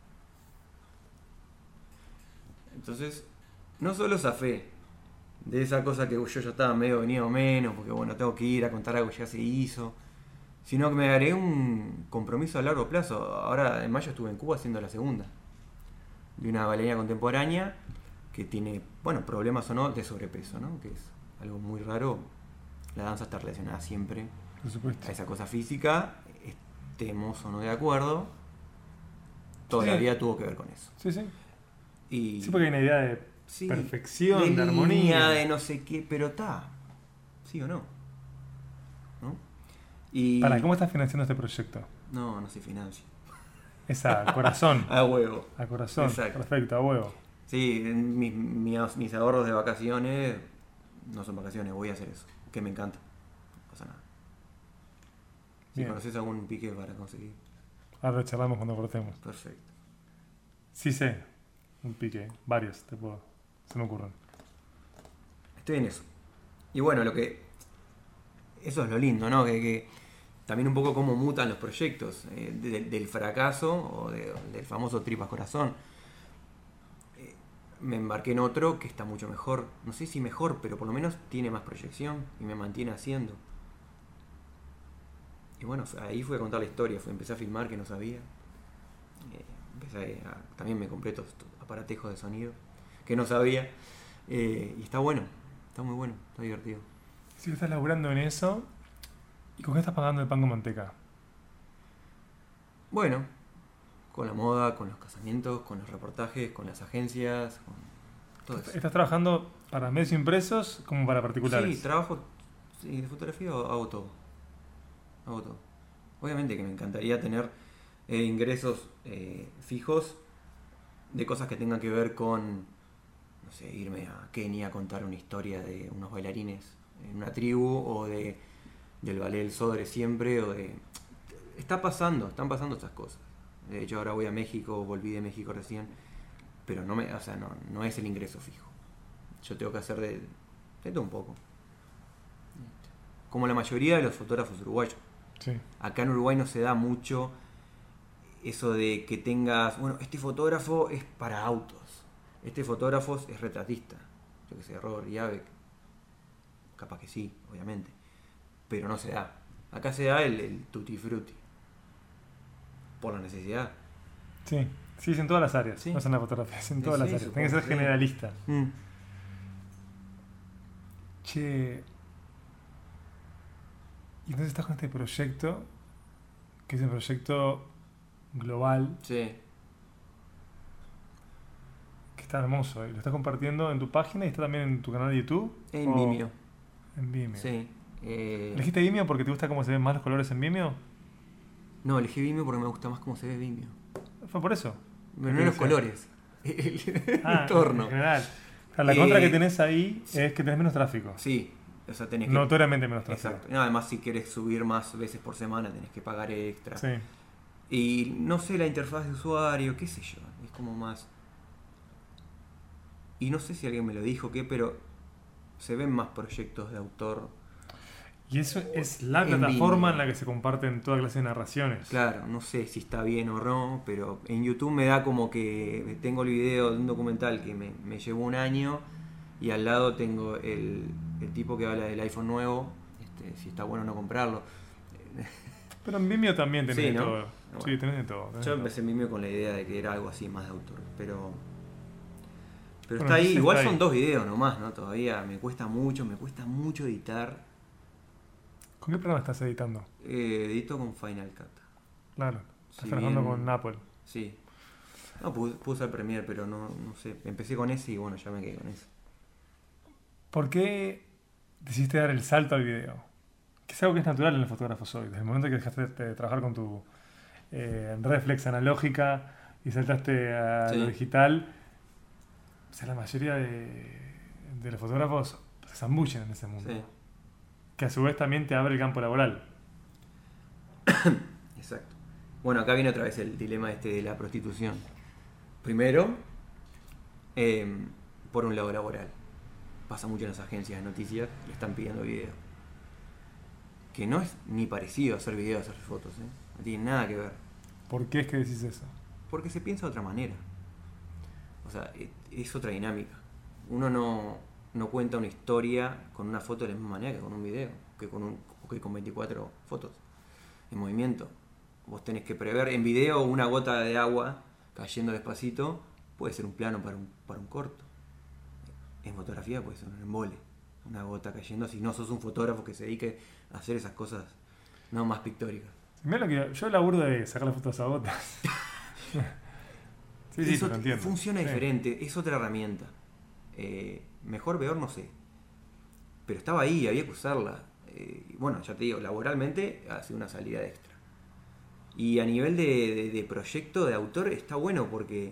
Entonces, no solo zafé de esa cosa que yo ya estaba medio venido menos, porque bueno, tengo que ir a contar algo que ya se hizo, sino que me agregué un compromiso a largo plazo. Ahora en mayo estuve en Cuba haciendo la segunda, de una bailarina contemporánea que tiene, bueno, problemas o no de sobrepeso, ¿no? Que es algo muy raro. La danza está relacionada siempre Por supuesto. a esa cosa física, estemos o no de acuerdo, toda la vida tuvo que ver con eso. Sí, sí. Y Sí, porque hay una idea de sí, perfección, de línea, armonía. de no sé qué, pero está, ¿sí o no? ¿No? Y ¿Cómo estás financiando este proyecto? no se financia. Es a corazón. A huevo. A corazón. Exacto. Perfecto, a huevo. Sí, mis ahorros de vacaciones no son vacaciones, voy a hacer eso, que me encanta. No pasa nada. Si Bien. conoces algún pique para conseguir, Ahora charlamos cuando cortemos. perfecto. Sí sé. Un pique. Varios, se me ocurren. Estoy en eso. Y bueno, eso es lo lindo, ¿no? Que también un poco cómo mutan los proyectos, del fracaso o del famoso tripas corazón. Me embarqué en otro que está mucho mejor. No sé si mejor, pero por lo menos tiene más proyección y me mantiene haciendo. Y bueno, ahí fui a contar la historia, empecé a filmar que no sabía. También me compré todos estos aparatejos de sonido que no sabía. Y está bueno, está muy bueno, está divertido. Si estás laburando en eso, ¿y con qué estás pagando el pan con manteca? Bueno, con la moda, con los casamientos, con los reportajes, con las agencias, con todo eso. ¿Estás trabajando para medios impresos como para particulares? Sí, trabajo de fotografía, hago todo. Hago todo. Obviamente que me encantaría tener ingresos fijos de cosas que tengan que ver con, no sé, irme a Kenia a contar una historia de unos bailarines en una tribu, o del ballet del Sodre siempre, están pasando esas cosas. De hecho ahora voy a México, volví de México recién, pero no es el ingreso fijo. Yo tengo que hacer de todo un poco. Como la mayoría de los fotógrafos uruguayos. Sí. Acá en Uruguay no se da mucho eso de que tengas, bueno, este fotógrafo es para autos, este fotógrafo es retratista, yo que sé, Robert Yabeck, capaz que sí, obviamente, pero no se da. Acá se da el tutti frutti, por la necesidad. Sí, sí, es en todas las áreas. Sí. No es en la fotografía, es en todas Sí, las áreas. supongo Tiene que ser que sí. generalista. Che. Y entonces estás con este proyecto, que es un proyecto global, Sí, que está hermoso. Y lo estás compartiendo en tu página y está también en tu canal de YouTube. en ¿O Vimeo. En Vimeo. Sí. ¿Elegiste Vimeo porque te gusta cómo se ven más los colores en Vimeo? No, elegí Vimeo porque me gusta más cómo se ve Vimeo. Fue por eso. Pero no los colores, el entorno. En general. O sea, la contra que tenés ahí es que tenés menos tráfico. Sí, o sea, tenés que... Notoriamente menos tráfico. Exacto. Y además, si quieres subir más veces por semana, tenés que pagar extra. Sí. Y no sé, la interfaz de usuario, qué sé yo, es como más... Y no sé si alguien me lo dijo, qué, pero se ven más proyectos de autor. Y eso es la En plataforma Vimeo. en la que se comparten toda clase de narraciones. Claro, no sé si está bien o no, pero en YouTube me da como que tengo el video de un documental que me llevó un año y al lado tengo el tipo que habla del iPhone nuevo, si está bueno o no comprarlo. Pero en Vimeo también tenés Sí, de ¿no? todo. Bueno. Sí, tenés de todo. tenés Yo de empecé en Vimeo con la idea de que era algo así más de autor, pero Bueno, está ahí. entonces Igual está son ahí. 2 videos nomás, ¿no? Todavía me cuesta mucho editar. todo. ¿Con qué programa estás editando? Edito con Final Cut. Claro. Estás Si trabajando bien- con Apple. Sí. No, pude usar Premiere, pero no sé. Empecé con ese y bueno, ya me quedé con ese. ¿Por qué decidiste dar el salto al video? Que es algo que es natural en los fotógrafos hoy. Desde el momento que dejaste de trabajar con tu reflex analógica y saltaste a Sí. lo digital, o sea, la mayoría de los fotógrafos se zambullen en ese mundo. Sí, Que a su vez también te abre el campo laboral. exacto. Bueno, acá viene otra vez el dilema de la prostitución. Primero, por un lado laboral. Pasa mucho en las agencias de noticias, le están pidiendo video. Que no es ni parecido a hacer video, a hacer fotos, ¿eh? No tiene nada que ver. ¿Por qué es que decís eso? Porque se piensa de otra manera. O sea, es otra dinámica. Uno no cuenta una historia con una foto de la misma manera que con un video, que con 24 fotos en movimiento. Vos tenés que prever en video una gota de agua cayendo despacito, puede ser un plano para un corto. en fotografía puede ser un embole, una gota cayendo, si no sos un fotógrafo que se dedique a hacer esas cosas no más pictóricas. Mirá lo que yo laburo de sacar las fotos a gotas. sí, Eso lo entiendo. funciona Sí. diferente, es otra herramienta. Mejor, peor, no sé. Pero estaba ahí, había que usarla. Y bueno, ya te digo, laboralmente ha sido una salida extra. Y a nivel de proyecto, de autor, está bueno porque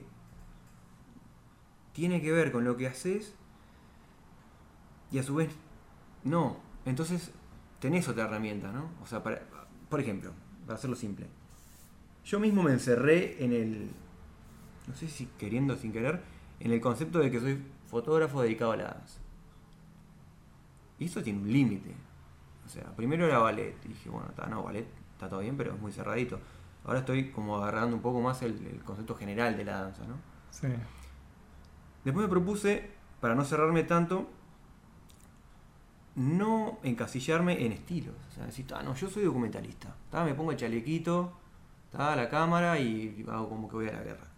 tiene que ver con lo que haces y a su vez no. Entonces tenés otra herramienta, ¿no? O sea, por ejemplo, para hacerlo simple, yo mismo me encerré en el, no sé si queriendo o sin querer, en el concepto de que soy fotógrafo dedicado a la danza. Y eso tiene un límite. O sea, primero era ballet. Y dije, bueno, ballet está todo bien, pero es muy cerradito. Ahora estoy como agarrando un poco más el concepto general de la danza, ¿no? Sí. Después me propuse, para no cerrarme tanto, no encasillarme en estilos. O sea, decir, no, yo soy documentalista. Me pongo el chalequito, la cámara y hago como que voy a la guerra.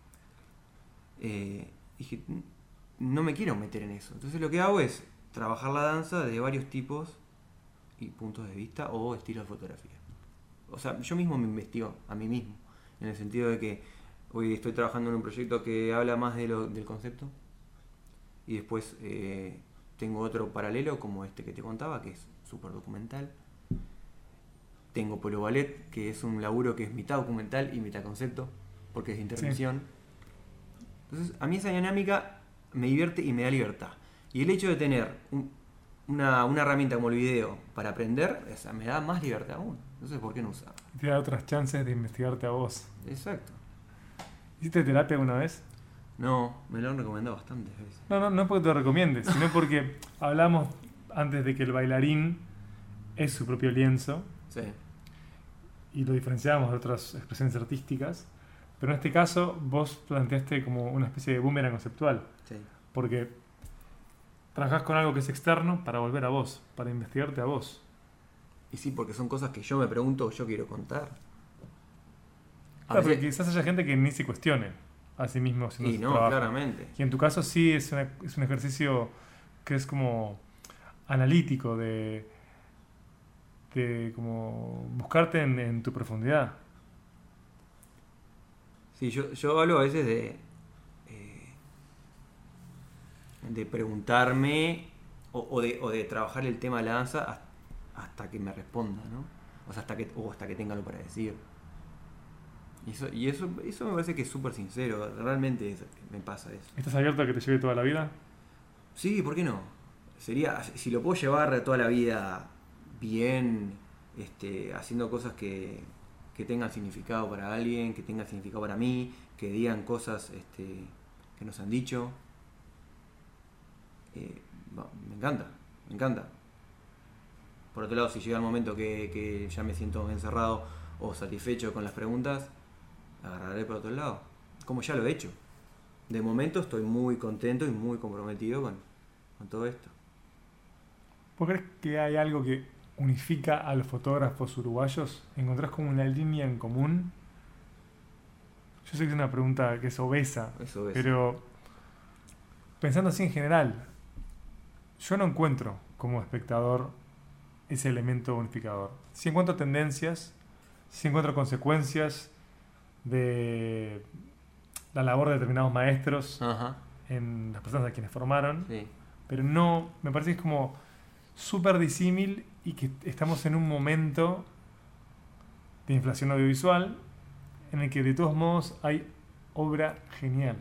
Dije, no me quiero meter en eso. Entonces lo que hago es trabajar la danza de varios tipos y puntos de vista o estilos de fotografía. O sea, yo mismo me investigo a mí mismo, en el sentido de que hoy estoy trabajando en un proyecto que habla más del concepto y después tengo otro paralelo como este que te contaba, que es súper documental. Tengo Polo Ballet, que es un laburo que es mitad documental y mitad concepto, porque es de intervención. Sí. Entonces, a mí esa dinámica me divierte y me da libertad. Y el hecho de tener una herramienta como el video para aprender, me da más libertad aún. Entonces, ¿por qué no usarla? Te da otras chances de investigarte a vos. Exacto. ¿Hiciste terapia alguna vez? No, me lo han recomendado bastantes veces. No es porque te lo recomiendes, sino porque hablamos antes de que el bailarín es su propio lienzo. Sí. Y lo diferenciamos de otras expresiones artísticas. Pero en este caso, vos planteaste como una especie de boomerang conceptual. Sí. Porque trabajás con algo que es externo para volver a vos, para investigarte a vos. Y sí, porque son cosas que yo me pregunto o yo quiero contar. Claro, pero quizás haya gente que ni se cuestione a sí mismo haciendo su trabajo. Claramente. Y en tu caso sí es un ejercicio que es como analítico, de como buscarte en tu profundidad. Sí, yo hablo a veces de preguntarme o de trabajar el tema de la danza hasta que me responda, ¿no? O sea, hasta que tenga algo para decir. Y eso me parece que es súper sincero, realmente me pasa eso. ¿Estás abierto a que te lleve toda la vida? Sí, ¿por qué no? Si lo puedo llevar toda la vida bien, haciendo cosas que tengan significado para alguien, que tengan significado para mí, que digan cosas que nos han dicho. Me encanta. Por otro lado, si llega el momento que ya me siento encerrado o satisfecho con las preguntas, agarraré por otro lado, como ya lo he hecho. De momento estoy muy contento y muy comprometido con todo esto. ¿Vos crees que hay algo que unifica a los fotógrafos uruguayos? ¿Encontrás como una línea en común? Yo sé que es una pregunta que es obesa, pero pensando así en general, yo no encuentro como espectador ese elemento unificador. Sí encuentro tendencias, sí encuentro consecuencias de la labor de determinados maestros. Ajá. En las personas a quienes formaron, Sí. pero no, me parece que es como súper disímil y que estamos en un momento de inflación audiovisual en el que de todos modos hay obra genial.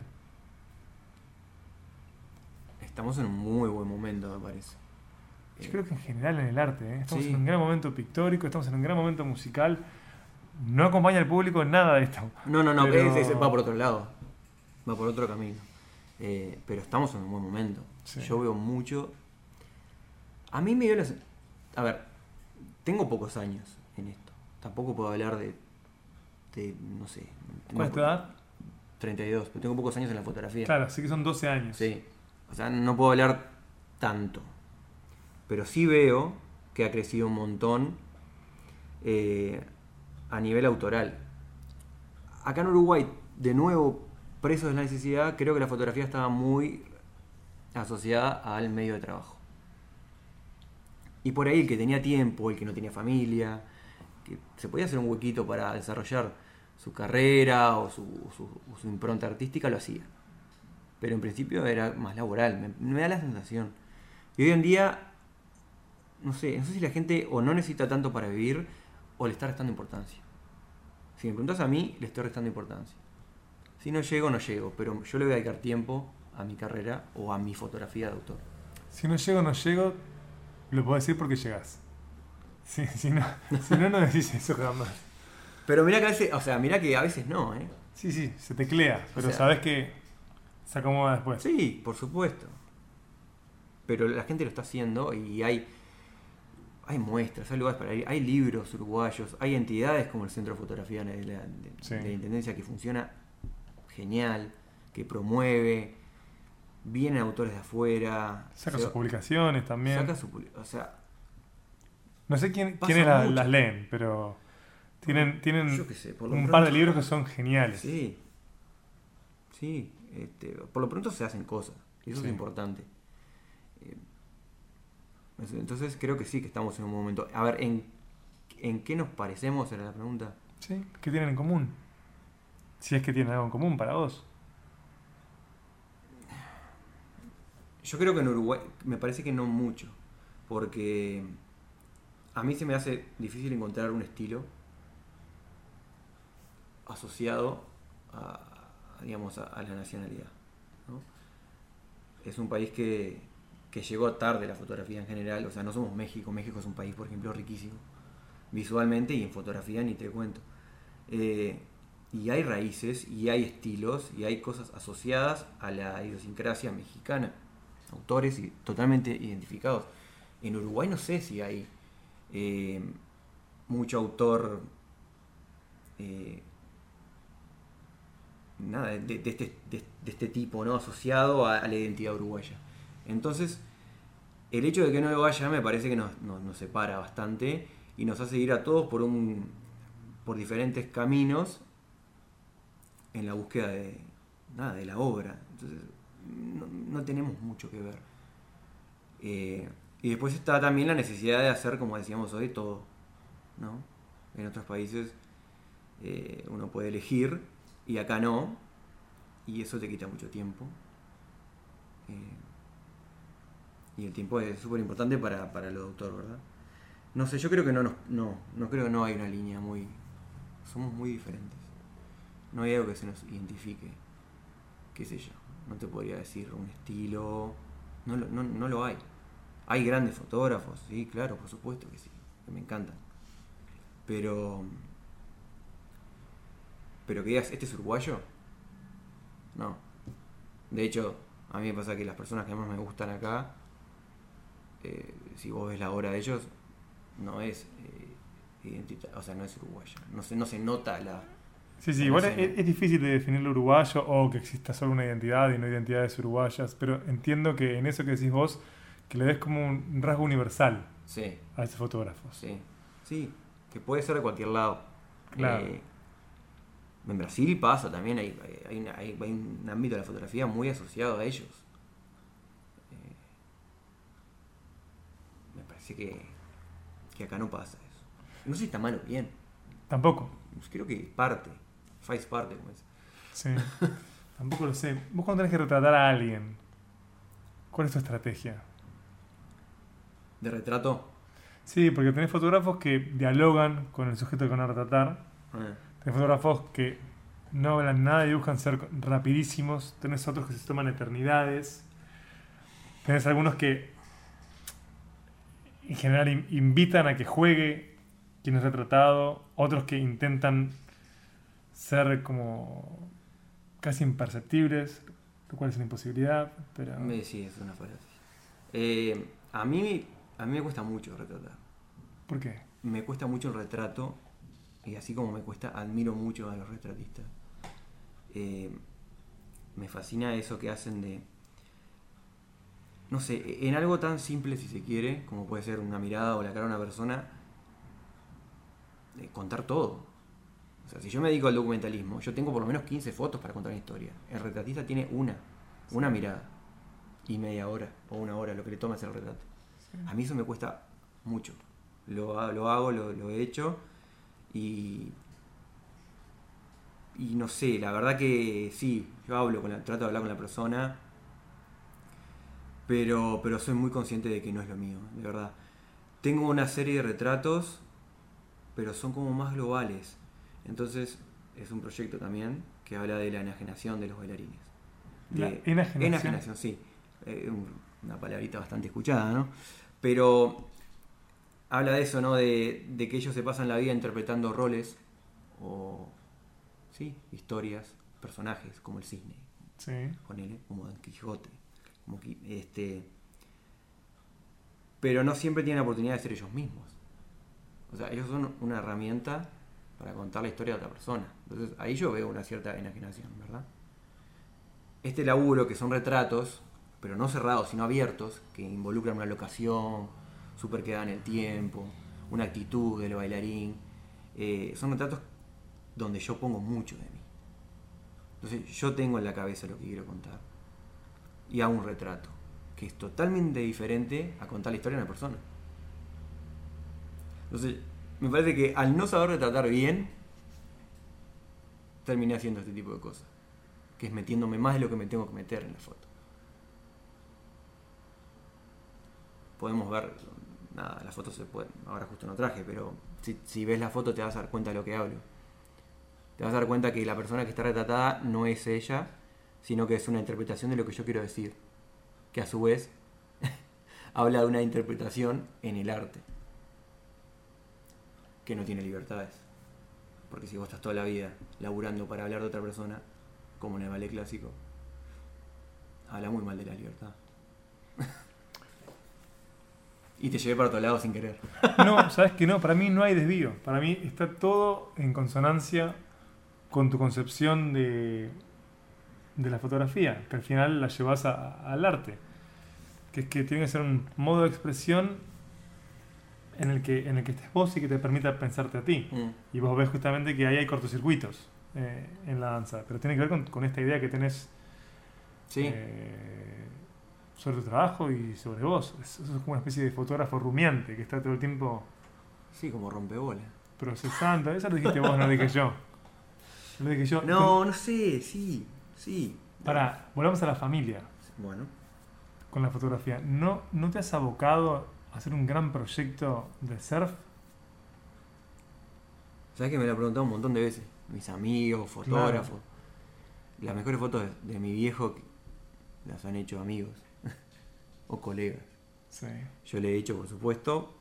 Estamos en un muy buen momento, me parece. Yo creo que en general en el arte, estamos Sí. en un gran momento pictórico, estamos en un gran momento musical. No acompaña al público en nada de esto. No, Pero- ese va por otro lado. Va por otro camino. Pero estamos en un buen momento. Sí. Yo veo mucho. A mí me dio la. A ver, tengo pocos años en esto. Tampoco puedo hablar de no sé. ¿Cuál es tu edad? 32, pero tengo pocos años en la fotografía. Claro, sí que son 12 años. Sí. O sea, no puedo hablar tanto. Pero sí veo que ha crecido un montón a nivel autoral. Acá en Uruguay, de nuevo, presos de la necesidad, creo que la fotografía estaba muy asociada al medio de trabajo. Y por ahí el que tenía tiempo, el que no tenía familia, que se podía hacer un huequito para desarrollar su carrera o su impronta artística, lo hacía. Pero en principio era más laboral, me da la sensación. Y hoy en día, no sé si la gente o no necesita tanto para vivir o le está restando importancia. Si me preguntas a mí, le estoy restando importancia. Si no llego, no llego, pero yo le voy a dedicar tiempo a mi carrera o a mi fotografía de autor. Si no llego, lo puedo decir porque llegás. Si no decís eso jamás. Pero mirá que a veces no, ¿eh? Sí, se teclea, pero O sea, sabes que se acomoda después. Sí, por supuesto. Pero la gente lo está haciendo y hay muestras, hay lugares para ir, hay libros uruguayos, hay entidades como el Centro de Fotografía de la Intendencia que funciona genial, que promueve, vienen autores de afuera. Saca sus publicaciones también. O sea, no sé quiénes mucho. las leen, pero tienen yo qué sé, por lo un pronto, par de libros que son geniales. Sí, por lo pronto se hacen cosas, y eso Sí. es importante. Entonces creo que sí, que estamos en un momento. A ver, ¿en qué nos parecemos? Era la pregunta. Sí, ¿qué tienen en común? Si es que tienen algo en común para vos. Yo creo que en Uruguay me parece que no mucho, porque a mí se me hace difícil encontrar un estilo asociado a la nacionalidad, ¿no? Es un país que llegó tarde la fotografía en general, o sea, no somos México. México es un país, por ejemplo, riquísimo visualmente, y en fotografía ni te cuento. Y hay raíces, y hay estilos, y hay cosas asociadas a la idiosincrasia mexicana, autores totalmente identificados. En Uruguay no sé si hay mucho autor de este tipo, ¿no? Asociado a la identidad uruguaya. Entonces, el hecho de que no lo haya me parece que nos separa bastante y nos hace ir a todos por diferentes caminos en la búsqueda de la obra. Entonces, no tenemos mucho que ver. Y después está también la necesidad de hacer, como decíamos hoy, todo, ¿no? En otros países uno puede elegir y acá no, y eso te quita mucho tiempo. Y el tiempo es súper importante para el autor, ¿verdad? No sé, yo creo que no creo que no hay una línea muy... Somos muy diferentes. No hay algo que se nos identifique, qué sé yo. No te podría decir un estilo... No lo hay. Hay grandes fotógrafos, sí, claro, por supuesto que sí, que me encantan. Pero que digas, ¿este es uruguayo? No. De hecho, a mí me pasa que las personas que más me gustan acá, si vos ves la obra de ellos, no es o sea, no es uruguaya. No se nota la... Sí, la igual escena. es difícil de definir lo uruguayo o que exista solo una identidad y no identidades uruguayas, pero entiendo que en eso que decís vos, que le ves como un rasgo universal Sí, a esos fotógrafos. sí, que puede ser de cualquier lado. Claro. En Brasil pasa también, hay un ámbito de la fotografía muy asociado a ellos. Me parece que acá no pasa eso. No sé si está mal o bien. Tampoco. Creo que faz parte, como es. Sí. Tampoco lo sé. Vos cuando tenés que retratar a alguien, ¿cuál es tu estrategia? ¿De retrato? Sí, porque tenés fotógrafos que dialogan con el sujeto que van a retratar. Ah, Tenés fotógrafos que no hablan nada y buscan ser rapidísimos. Tenés otros que se toman eternidades. Tenés algunos que en general invitan a que juegue quien es retratado. Otros que intentan ser como casi imperceptibles, lo cual es una imposibilidad. Pero... sí, es una falacia. A mí me cuesta mucho retratar. ¿Por qué? Me cuesta mucho el retrato, y así como me cuesta, admiro mucho a los retratistas. Me fascina eso que hacen de, no sé, en algo tan simple, si se quiere, como puede ser una mirada o la cara de una persona, contar todo. O sea, si yo me dedico al documentalismo, yo tengo por lo menos 15 fotos para contar una historia. El retratista tiene una mirada. y media hora o una hora, lo que le toma hacer el retrato. A mí eso me cuesta mucho. Lo hago, lo he hecho y no sé, la verdad que sí, yo trato de hablar con la persona, pero soy muy consciente de que no es lo mío, de verdad. Tengo una serie de retratos, pero son como más globales. Entonces es un proyecto también que habla de la enajenación de los bailarines. ¿La enajenación? Enajenación, sí. Una palabrita bastante escuchada, ¿no? Pero habla de eso, ¿no? De que ellos se pasan la vida interpretando roles o, sí, historias, personajes, como el cisne, Sí. ponele, como Don Quijote, pero no siempre tienen la oportunidad de ser ellos mismos. O sea, ellos son una herramienta para contar la historia de otra persona. Entonces ahí yo veo una cierta enajenación, ¿verdad? Este laburo, que son retratos, pero no cerrados, sino abiertos, que involucran una locación, súper queda en el tiempo, una actitud del bailarín, son retratos donde yo pongo mucho de mí. Entonces yo tengo en la cabeza lo que quiero contar y hago un retrato que es totalmente diferente a contar la historia de una persona. Entonces me parece que al no saber retratar bien, terminé haciendo este tipo de cosas, que es metiéndome más de lo que me tengo que meter en la foto. Podemos ver, nada, las fotos se pueden, ahora justo no traje, pero si ves la foto te vas a dar cuenta de lo que hablo. Te vas a dar cuenta que la persona que está retratada no es ella, sino que es una interpretación de lo que yo quiero decir, que a su vez habla de una interpretación en el arte, que no tiene libertades. Porque si vos estás toda la vida laburando para hablar de otra persona, como en el ballet clásico, habla muy mal de la libertad. Y te llevé para otro lado sin querer. No, sabes que no, para mí no hay desvío. Para mí está todo en consonancia con tu concepción de la fotografía, que al final la llevas al arte. Que es que tiene que ser un modo de expresión en el que estés vos y que te permita pensarte a ti. Y vos ves justamente que ahí hay cortocircuitos en la danza. Pero tiene que ver con esta idea que tenés Sí. sobre tu trabajo y sobre vos. Eso es como una especie de fotógrafo rumiante que está todo el tiempo Sí, como rompebola. procesando. Eso lo dijiste vos, no lo dije yo. Lo dije yo. No sé, sí. Pará, volvamos a la familia Bueno. con la fotografía. ¿No te has abocado a hacer un gran proyecto de surf? ¿Sabes que me lo he preguntado un montón de veces? Mis amigos, fotógrafos. Las mejores fotos de mi viejo las han hecho amigos o colegas. Sí. Yo le he hecho, por supuesto.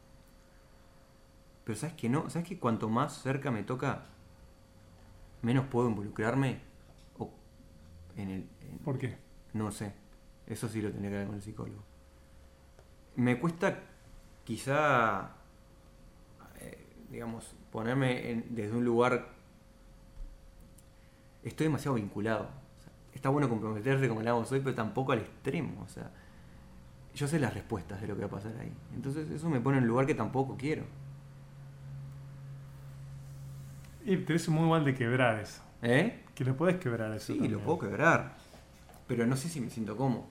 Pero ¿sabes que no? ¿Sabes que cuanto más cerca me toca, menos puedo involucrarme? O ¿Por qué? No sé. Eso sí lo tendría que ver con el psicólogo. Me cuesta quizá, digamos, ponerme desde un lugar... Estoy demasiado vinculado. O sea, está bueno comprometerse como hablábamos hoy, pero tampoco al extremo. O sea, yo sé las respuestas de lo que va a pasar ahí. Entonces eso me pone en un lugar que tampoco quiero. Y tenés un muy mal de quebrar eso. ¿Eh? Que lo podés quebrar eso. Sí, también. lo puedo quebrar. Pero no sé si me siento cómodo.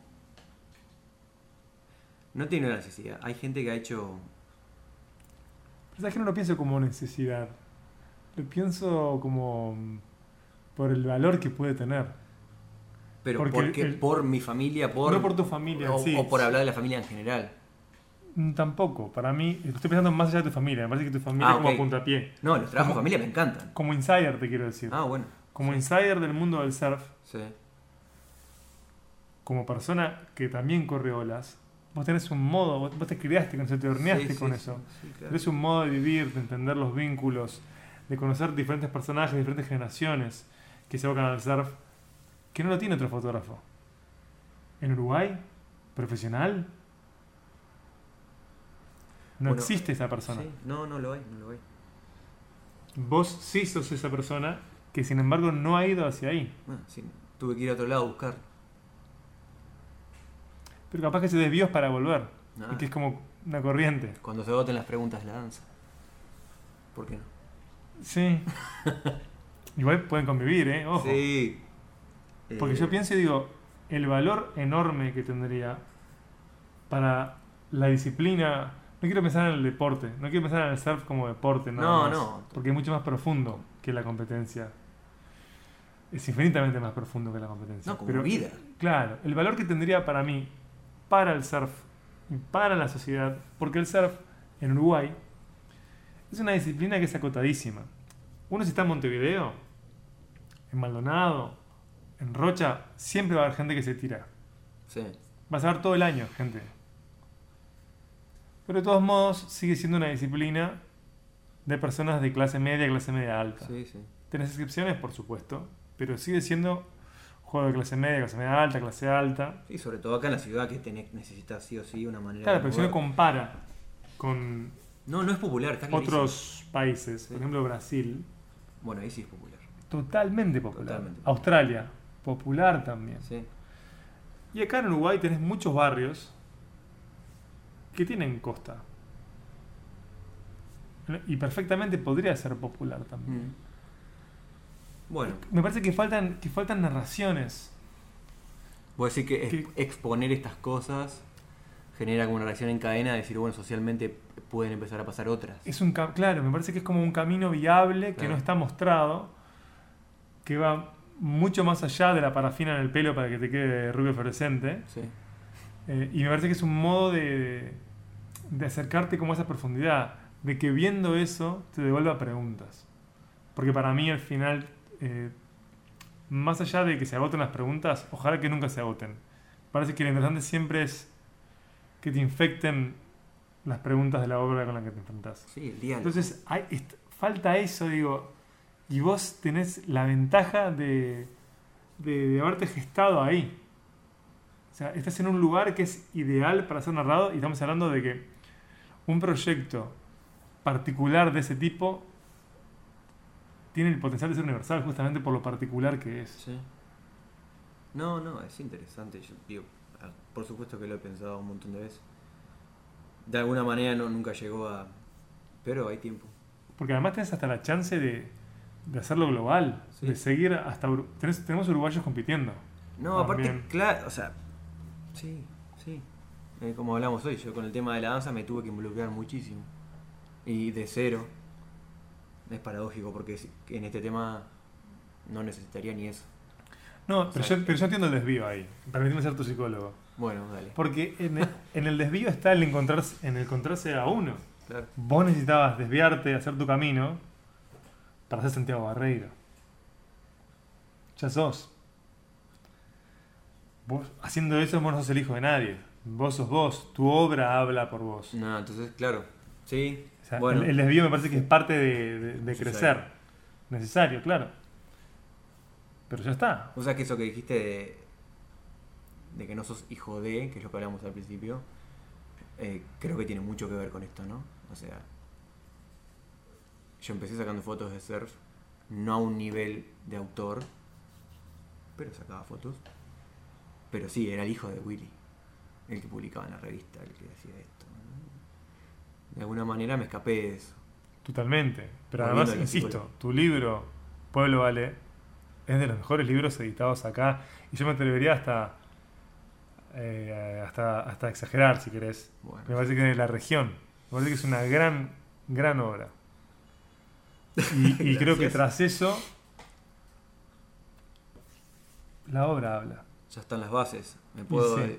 No tiene la necesidad. Hay gente que ha hecho... Pero sabes que no lo pienso como necesidad. Lo pienso como por el valor que puede tener. Pero Porque porque por mi familia, no por tu familia en sí. o por hablar de la familia en general. Tampoco. Para mí, estoy pensando más allá de tu familia. Me parece que tu familia es como ok. puntapié. No, los trabajos de Como- familia me encantan. Como insider, te quiero decir. Bueno. Como insider del mundo del surf, Sí. como persona que también corre olas, vos tenés un modo, vos te criaste con eso, te horneaste Sí, con sí, eso. sí, claro. Tenés un modo de vivir, de entender los vínculos, de conocer diferentes personajes, diferentes generaciones que se evocan al surf, que no lo tiene otro fotógrafo. En Uruguay, profesional, no Bueno, existe esa persona. Sí. No lo hay. Vos sí sos esa persona que sin embargo no ha ido hacia ahí. Bueno, sí, tuve que ir a otro lado a buscar. Pero capaz que se desvió para volver. Ah. Y que es como una corriente. Cuando se agoten las preguntas de la danza. ¿Por qué no? Sí. Igual pueden convivir, ¿eh? Ojo. Sí. Porque yo pienso y digo, el valor enorme que tendría para la disciplina. No quiero pensar en el deporte, no quiero pensar en el surf como deporte, nada más, porque es mucho más profundo que la competencia. Es infinitamente más profundo que la competencia. No, como vida. Claro, el valor que tendría para mí, para el surf y para la sociedad, porque el surf en Uruguay es una disciplina que es acotadísima. Uno si está en Montevideo, en Maldonado, en Rocha, siempre va a haber gente que se tira. Sí. Vas a ver todo el año gente. Pero de todos modos sigue siendo una disciplina de personas de clase media alta. Sí, sí. Tenés excepciones, por supuesto, pero sigue siendo juego de clase media alta, clase alta. Sí, sobre todo acá en la ciudad que necesitas sí o sí una manera Claro, de pero si uno mover. compara con No es popular, está clarísimo. otros países, por ejemplo Brasil, Bueno, ahí sí es popular. totalmente popular. Totalmente. Australia, popular también. Sí. Y acá en Uruguay tenés muchos barrios que tienen costa. Y perfectamente podría ser popular también. Mm. Bueno, Me parece que faltan narraciones. voy a decir que ¿Qué? exponer estas cosas genera como una reacción en cadena de decir, bueno, socialmente pueden empezar a pasar otras. Claro, me parece que es como un camino viable que Claro. no está mostrado, que va mucho más allá de la parafina en el pelo para que te quede rubio fluorescente. Sí. Y me parece que es un modo de acercarte como a esa profundidad, de que viendo eso te devuelva preguntas. Porque para mí al final, más allá de que se agoten las preguntas, ojalá que nunca se agoten. Parece que lo interesante siempre es que te infecten las preguntas de la obra con la que te enfrentás. Sí, el diálogo. Entonces falta eso, digo, y vos tenés la ventaja de haberte gestado ahí. O sea, estás en un lugar que es ideal para ser narrado y estamos hablando de que un proyecto particular de ese tipo tiene el potencial de ser universal justamente por lo particular que es. Sí. No, es interesante. Yo digo, por supuesto que lo he pensado un montón de veces. De alguna manera nunca llegó a... Pero hay tiempo. Porque además tenés hasta la chance de hacerlo global, Sí. de seguir hasta... Tenemos uruguayos compitiendo. No, aparte, También. claro, o sea, sí. Como hablamos hoy, yo con el tema de la danza me tuve que involucrar muchísimo. Y de cero. Es paradójico porque en este tema no necesitaría ni eso. No, pero, O sea, yo entiendo el desvío ahí. Permitime ser tu psicólogo. Bueno, dale. Porque en el desvío está el encontrarse a uno. Claro. Vos necesitabas desviarte, hacer tu camino para ser Santiago Barreiro. Ya sos. Vos haciendo eso, vos no sos el hijo de nadie. Vos sos vos. Tu obra habla por vos. No, entonces, claro. Sí. O sea, Bueno. el desvío me parece que es parte de Necesario. crecer. Necesario, claro. Pero ya está. O sea, que eso que dijiste de que no sos hijo de, que es lo que hablamos al principio, creo que tiene mucho que ver con esto, ¿no? O sea, yo empecé sacando fotos de surf, no a un nivel de autor, pero sacaba fotos. Pero sí, era el hijo de Willy, el que publicaba en la revista, el que hacía esto, ¿no? De alguna manera me escapé de eso. Totalmente. Pero Volviendo además, al insisto, artículo. tu libro, Pueblo Vale, es de los mejores libros editados acá. Y yo me atrevería hasta exagerar, si querés. Bueno, Me parece que de la región. Me parece que es una gran obra. Y creo que Gracias. tras eso, la obra habla. ya están las bases. Me puedo... sí.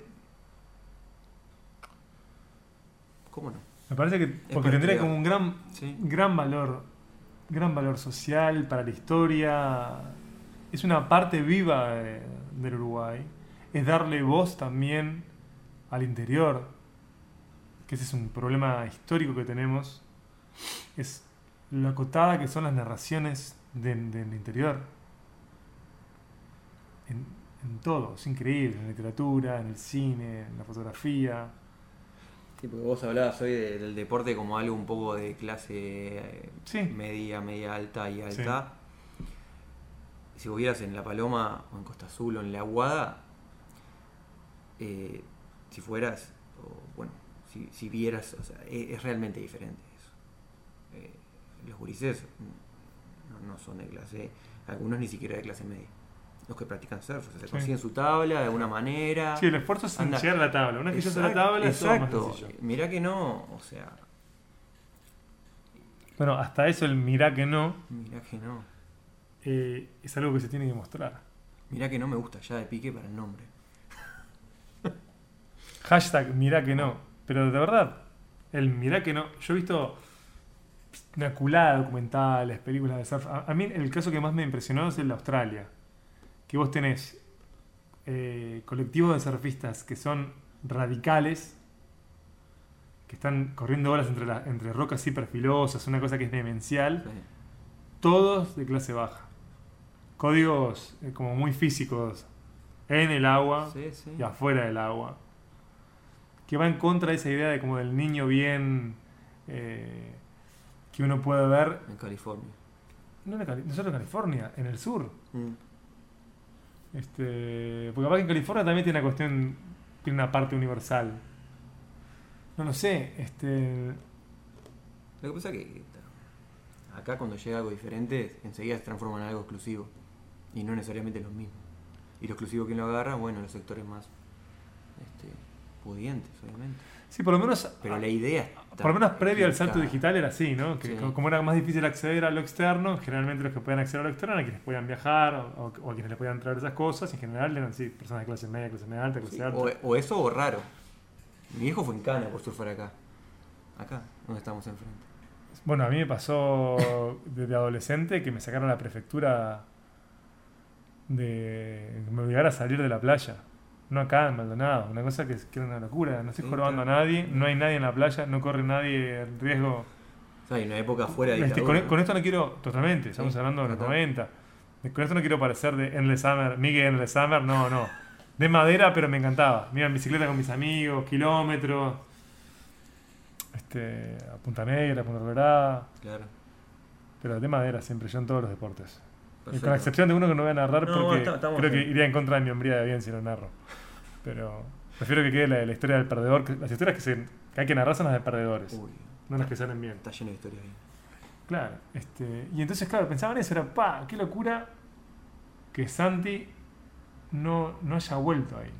¿Cómo no? Me parece que porque para tendría estudiar. como un Sí. gran valor social para la historia. Es una parte viva del Uruguay. Es darle voz también al interior, que ese es un problema histórico que tenemos. Es lo acotada que son las narraciones del interior. En todo, es increíble, en la literatura, en el cine, en la fotografía. Sí, porque vos hablabas hoy del deporte como algo un poco de clase Sí. media alta y alta. Si vos vieras en La Paloma o en Costa Azul o en La Aguada, si fueras, o bueno, si vieras, o sea, es realmente diferente eso. Los gurises no son de clase, algunos ni siquiera de clase media. los que practican surf. O sea, se Sí. consiguen su tabla de alguna manera. Sí, el esfuerzo es en Anda. llegar a la tabla. Una vez que llegas a la tabla, es todo más Exacto. sencillo. Mirá que no, o sea, Bueno, hasta eso el mirá que no mirá que no. es algo que se tiene que mostrar. Mirá que no me gusta ya de pique para el nombre. Hashtag mirá que no. Pero de verdad, el mirá que no. Yo he visto una culada de documentales, películas de surf. A mí el caso que más me impresionó es el de Australia. Que vos tenés colectivos de surfistas que son radicales, que están corriendo olas entre rocas así perfilosas, una cosa que es demencial. Sí. Todos de clase baja. Códigos como muy físicos en el agua Sí, sí. y afuera del agua. Que va en contra de esa idea de como del niño bien que uno puede ver. En California. No solo en California, en el sur. Mm. Porque capaz que en California también tiene una cuestión, tiene una parte universal. No lo sé. Lo que pasa es que acá cuando llega algo diferente, enseguida se transforma en algo exclusivo. Y no necesariamente lo mismo. Y lo exclusivo, ¿quién lo agarra? Bueno, los sectores más pudientes, obviamente. Sí, por lo menos. Pero la idea está Por lo menos previo al salto equivocada. digital era así, ¿no? Que Sí. como era más difícil acceder a lo externo, generalmente los que podían acceder a lo externo eran quienes podían viajar o a quienes le podían traer esas cosas. Y en general eran sí, personas de clase media, clase media alta, clase Sí, alta. o eso o raro. Mi hijo fue en Cana por surfar acá. Acá, donde estamos enfrente. Bueno, a mí me pasó desde adolescente que me sacaron a la prefectura de que me obligara a salir de la playa. No acá en Maldonado, una cosa que era una locura. No estoy Sí, jorobando claro. a nadie, no hay nadie en la playa, no corre nadie el riesgo. O sea, hay una época fuera de Con dictadura. esto no quiero, totalmente, estamos Sí, hablando de los total. 90. Con esto no quiero parecer de Endless Summer, Miguel Endless Summer, no. De madera, pero me encantaba. Me iba en bicicleta con mis amigos, kilómetros. A Punta Negra, a Punta Colorada. Claro. Pero de madera siempre, yo en todos los deportes. Perfecto. Con la excepción de uno que no voy a narrar No, porque estamos creo que bien. iría en contra de mi hombría de bien si lo narro. Pero prefiero que quede la historia del perdedor. Las historias que hay que narrar son las de perdedores, Uy, no las que salen bien. está lleno de historias ahí. Claro. Y entonces, claro, pensaba en eso, era, qué locura que Santi no haya vuelto ahí.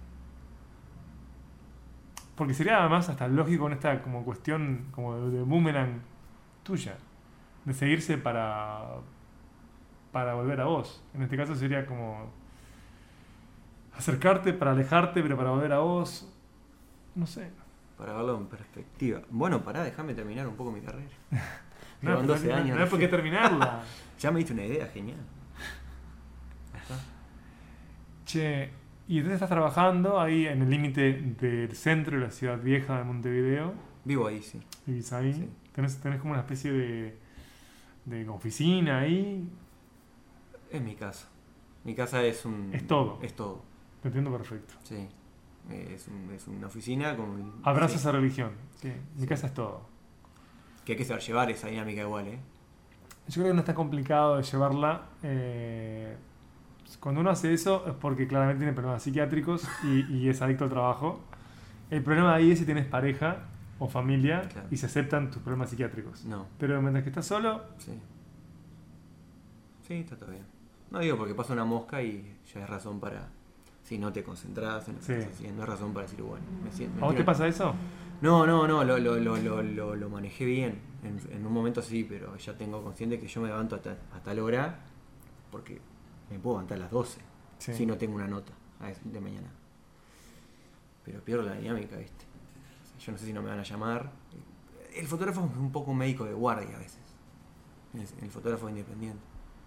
Porque sería además hasta lógico en esta como cuestión como de boomerang tuya, de seguirse para volver a vos. En este caso sería como acercarte para alejarte, pero para volver a vos. No sé. Para verlo en perspectiva. Bueno, pará, déjame terminar un poco mi carrera. No, Llevan 12 años. no hay por qué terminarla. Ya me diste una idea, genial. Che, y entonces estás trabajando ahí en el límite del centro de la ciudad vieja de Montevideo. Vivo ahí, sí. Vivís ahí. Sí. Tenés como una especie de oficina ahí. Es mi casa. Mi casa es un... Es todo. Es todo, Te entiendo perfecto. sí. Es una oficina con... Abraza sí, esa religión. Sí, mi Sí. casa es todo. que hay que saber llevar esa dinámica igual, ¿eh? Yo creo que no está complicado de llevarla. Cuando uno hace eso es porque claramente tiene problemas psiquiátricos y es adicto al trabajo. El problema ahí es si tienes pareja o familia Claro. y se aceptan tus problemas psiquiátricos. No, Pero mientras que estás solo, sí. Sí, está todo bien. No digo porque pasa una mosca y ya es razón para... Si no te concentras en lo que Sí. estás haciendo, es razón para decir, bueno, me siento... ¿a vos te pasa eso? No, lo manejé bien. En un momento sí, pero ya tengo consciente que yo me levanto a tal hora porque me puedo levantar a las 12 Sí. si no tengo una nota de mañana. Pero pierdo la dinámica, ¿viste? O sea, yo no sé si no me van a llamar. El fotógrafo es un poco un médico de guardia a veces. El fotógrafo independiente.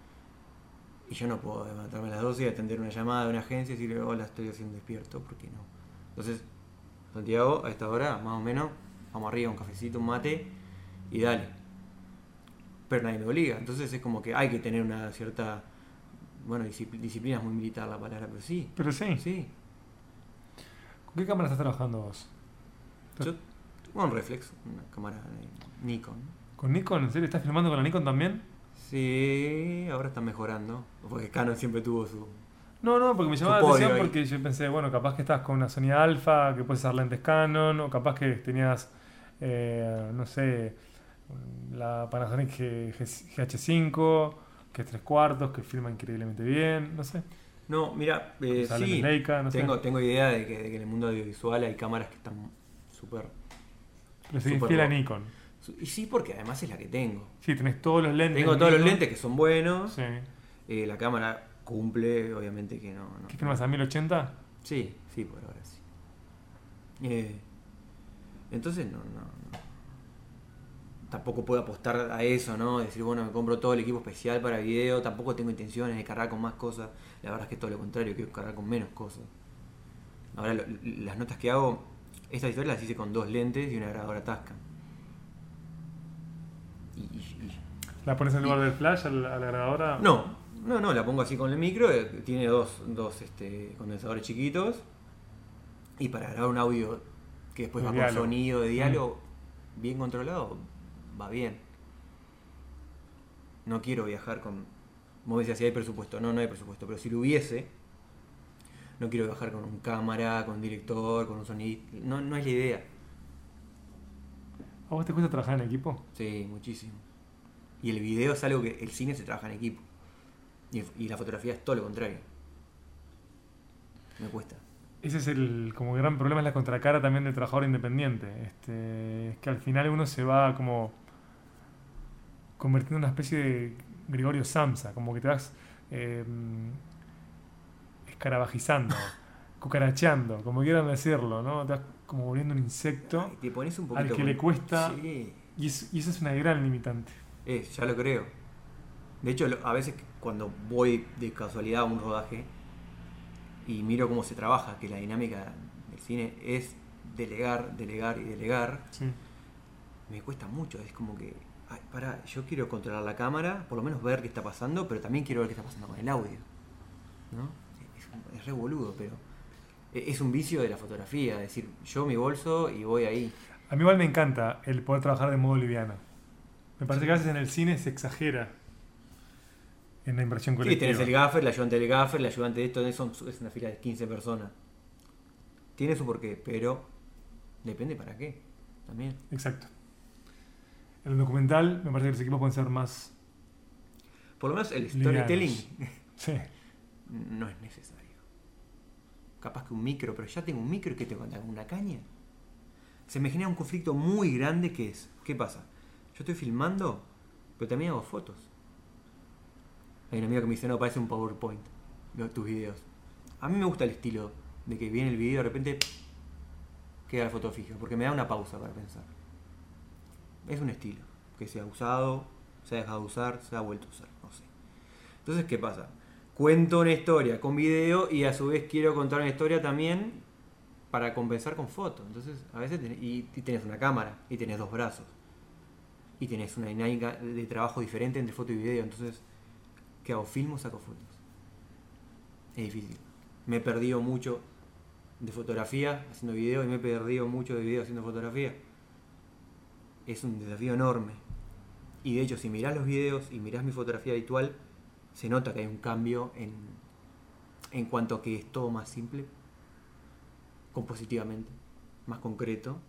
Y yo no puedo levantarme a las 12 y atender una llamada de una agencia y decirle, hola, estoy haciendo despierto, ¿por qué no? Entonces, Santiago, a esta hora, más o menos, vamos arriba, un cafecito, un mate y dale. Pero nadie me obliga, entonces es como que hay que tener una cierta, bueno, disciplina es muy militar la palabra, pero sí, Pero sí. sí. ¿Con qué cámara estás trabajando vos? Yo tengo un reflex, una cámara de Nikon. ¿Con Nikon? ¿En serio estás filmando con la Nikon también? Sí, ahora está mejorando, porque Canon siempre tuvo su... No, porque me llamaba la Su atención podio ahí. porque yo pensé, bueno, capaz que estás con una Sony Alpha, que puedes usar lentes Canon, o capaz que tenías, no sé, la Panasonic GH5, que es 3/4, que filma increíblemente bien, no sé. No, mira, Salen sí, de Leica, no sé. tengo idea de que en el mundo audiovisual hay cámaras que están súper... Pero seguís súper fiel a buenas. Nikon. Y sí, porque además es la que tengo. Sí, tenés todos los lentes. Tengo todos los Nikon. lentes que son buenos. Sí. La cámara cumple, obviamente que no. ¿Qué filmas a 1080? Sí, por ahora sí. Entonces no. Tampoco puedo apostar a eso, ¿no? Decir, bueno, me compro todo el equipo especial para video. Tampoco tengo intenciones de cargar con más cosas. La verdad es que todo lo contrario, quiero cargar con menos cosas. Ahora las notas que hago, estas historias las hice con 2 lentes y una grabadora Tascam. ¿La pones en lugar del flash a la grabadora? No, la pongo así con el micro, tiene dos condensadores chiquitos y para grabar un audio que después De va diálogo. con sonido de diálogo bien controlado, va bien. No quiero viajar con... Vos decías si hay presupuesto, no hay presupuesto, pero si lo hubiese, no quiero viajar con un cámara, con un director, con un sonido, no es la idea. ¿A vos te cuesta trabajar en equipo? Sí, muchísimo. Y el video es algo que el cine se trabaja en equipo. Y la fotografía es todo lo contrario. Me cuesta. Ese es el como gran problema, es la contracara también del trabajador independiente. Es que al final uno se va como convirtiendo en una especie de Gregorio Samsa, como que te vas escarabajizando, cucaracheando, como quieran decirlo, ¿no? Te vas como volviendo un insecto Y te pones un al poquito que le cuesta, Sí, y esa es una gran limitante. ya lo creo. De hecho, a veces cuando voy de casualidad a un rodaje y miro cómo se trabaja, que la dinámica del cine es delegar y delegar, Sí. me cuesta mucho. Es como que, yo quiero controlar la cámara, por lo menos ver qué está pasando, pero también quiero ver qué está pasando con el audio, ¿no? Es re boludo, pero es un vicio de la fotografía, es decir, yo mi bolso y voy ahí. A mí igual me encanta el poder trabajar de modo liviano. Me parece que a veces en el cine se exagera en la inversión Sí, colectiva. tenés el gaffer, el ayudante del gaffer, el ayudante de esto, es una fila de 15 personas. Tiene su porqué, pero depende para qué, también. Exacto. En el documental me parece que los equipos pueden ser más... Por lo menos el storytelling Sí. no es necesario. Capaz que un micro, pero ya tengo un micro y ¿qué tengo? ¿Una caña? Se me genera un conflicto muy grande que es, ¿qué pasa? Yo estoy filmando, pero también hago fotos. Hay un amigo que me dice, no, parece un PowerPoint, tus videos. A mí me gusta el estilo de que viene el video y de repente queda la foto fija, porque me da una pausa para pensar. Es un estilo que se ha usado, se ha dejado de usar, se ha vuelto a usar, no sé. Entonces, ¿qué pasa? Cuento una historia con video y a su vez quiero contar una historia también para compensar con foto. Entonces, a veces y tenés una cámara y tenés 2 brazos y tenés una dinámica de trabajo diferente entre foto y video. Entonces, ¿qué hago? ¿Filmo o saco fotos? Es difícil. Me he perdido mucho de fotografía haciendo video y me he perdido mucho de video haciendo fotografía. Es un desafío enorme. Y de hecho, si mirás los videos y mirás mi fotografía habitual, se nota que hay un cambio en cuanto a que es todo más simple, compositivamente, más concreto.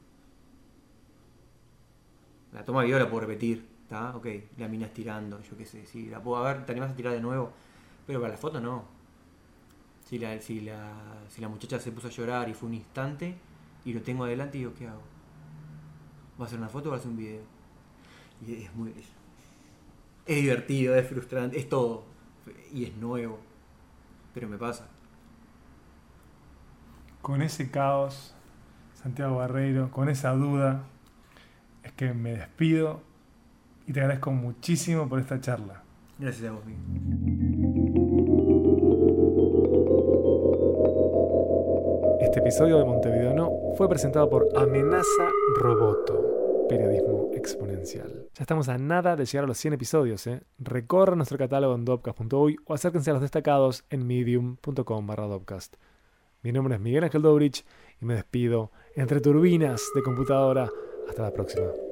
La toma de video la puedo repetir, ¿está? Ok, la mina estirando, yo qué sé, sí, la puedo ver, te animás a tirar de nuevo, pero para la foto no. Si la muchacha se puso a llorar y fue un instante y lo tengo adelante y digo, ¿qué hago? ¿Va a ser una foto o va a ser un video? Y es divertido, es frustrante, es todo. Y es nuevo. Pero me pasa. Con ese caos, Santiago Barreiro, con esa duda, es que me despido y te agradezco muchísimo por esta charla. Gracias a vos, Miguel. Este episodio de Montevideo No fue presentado por Amenaza Roboto, periodismo exponencial. Ya estamos a nada de llegar a los 100 episodios, ¿eh? Recorran nuestro catálogo en dopcast.uy o acérquense a los destacados en medium.com/dopcast. Mi nombre es Miguel Ángel Dobrich y me despido entre turbinas de computadora. Hasta la próxima.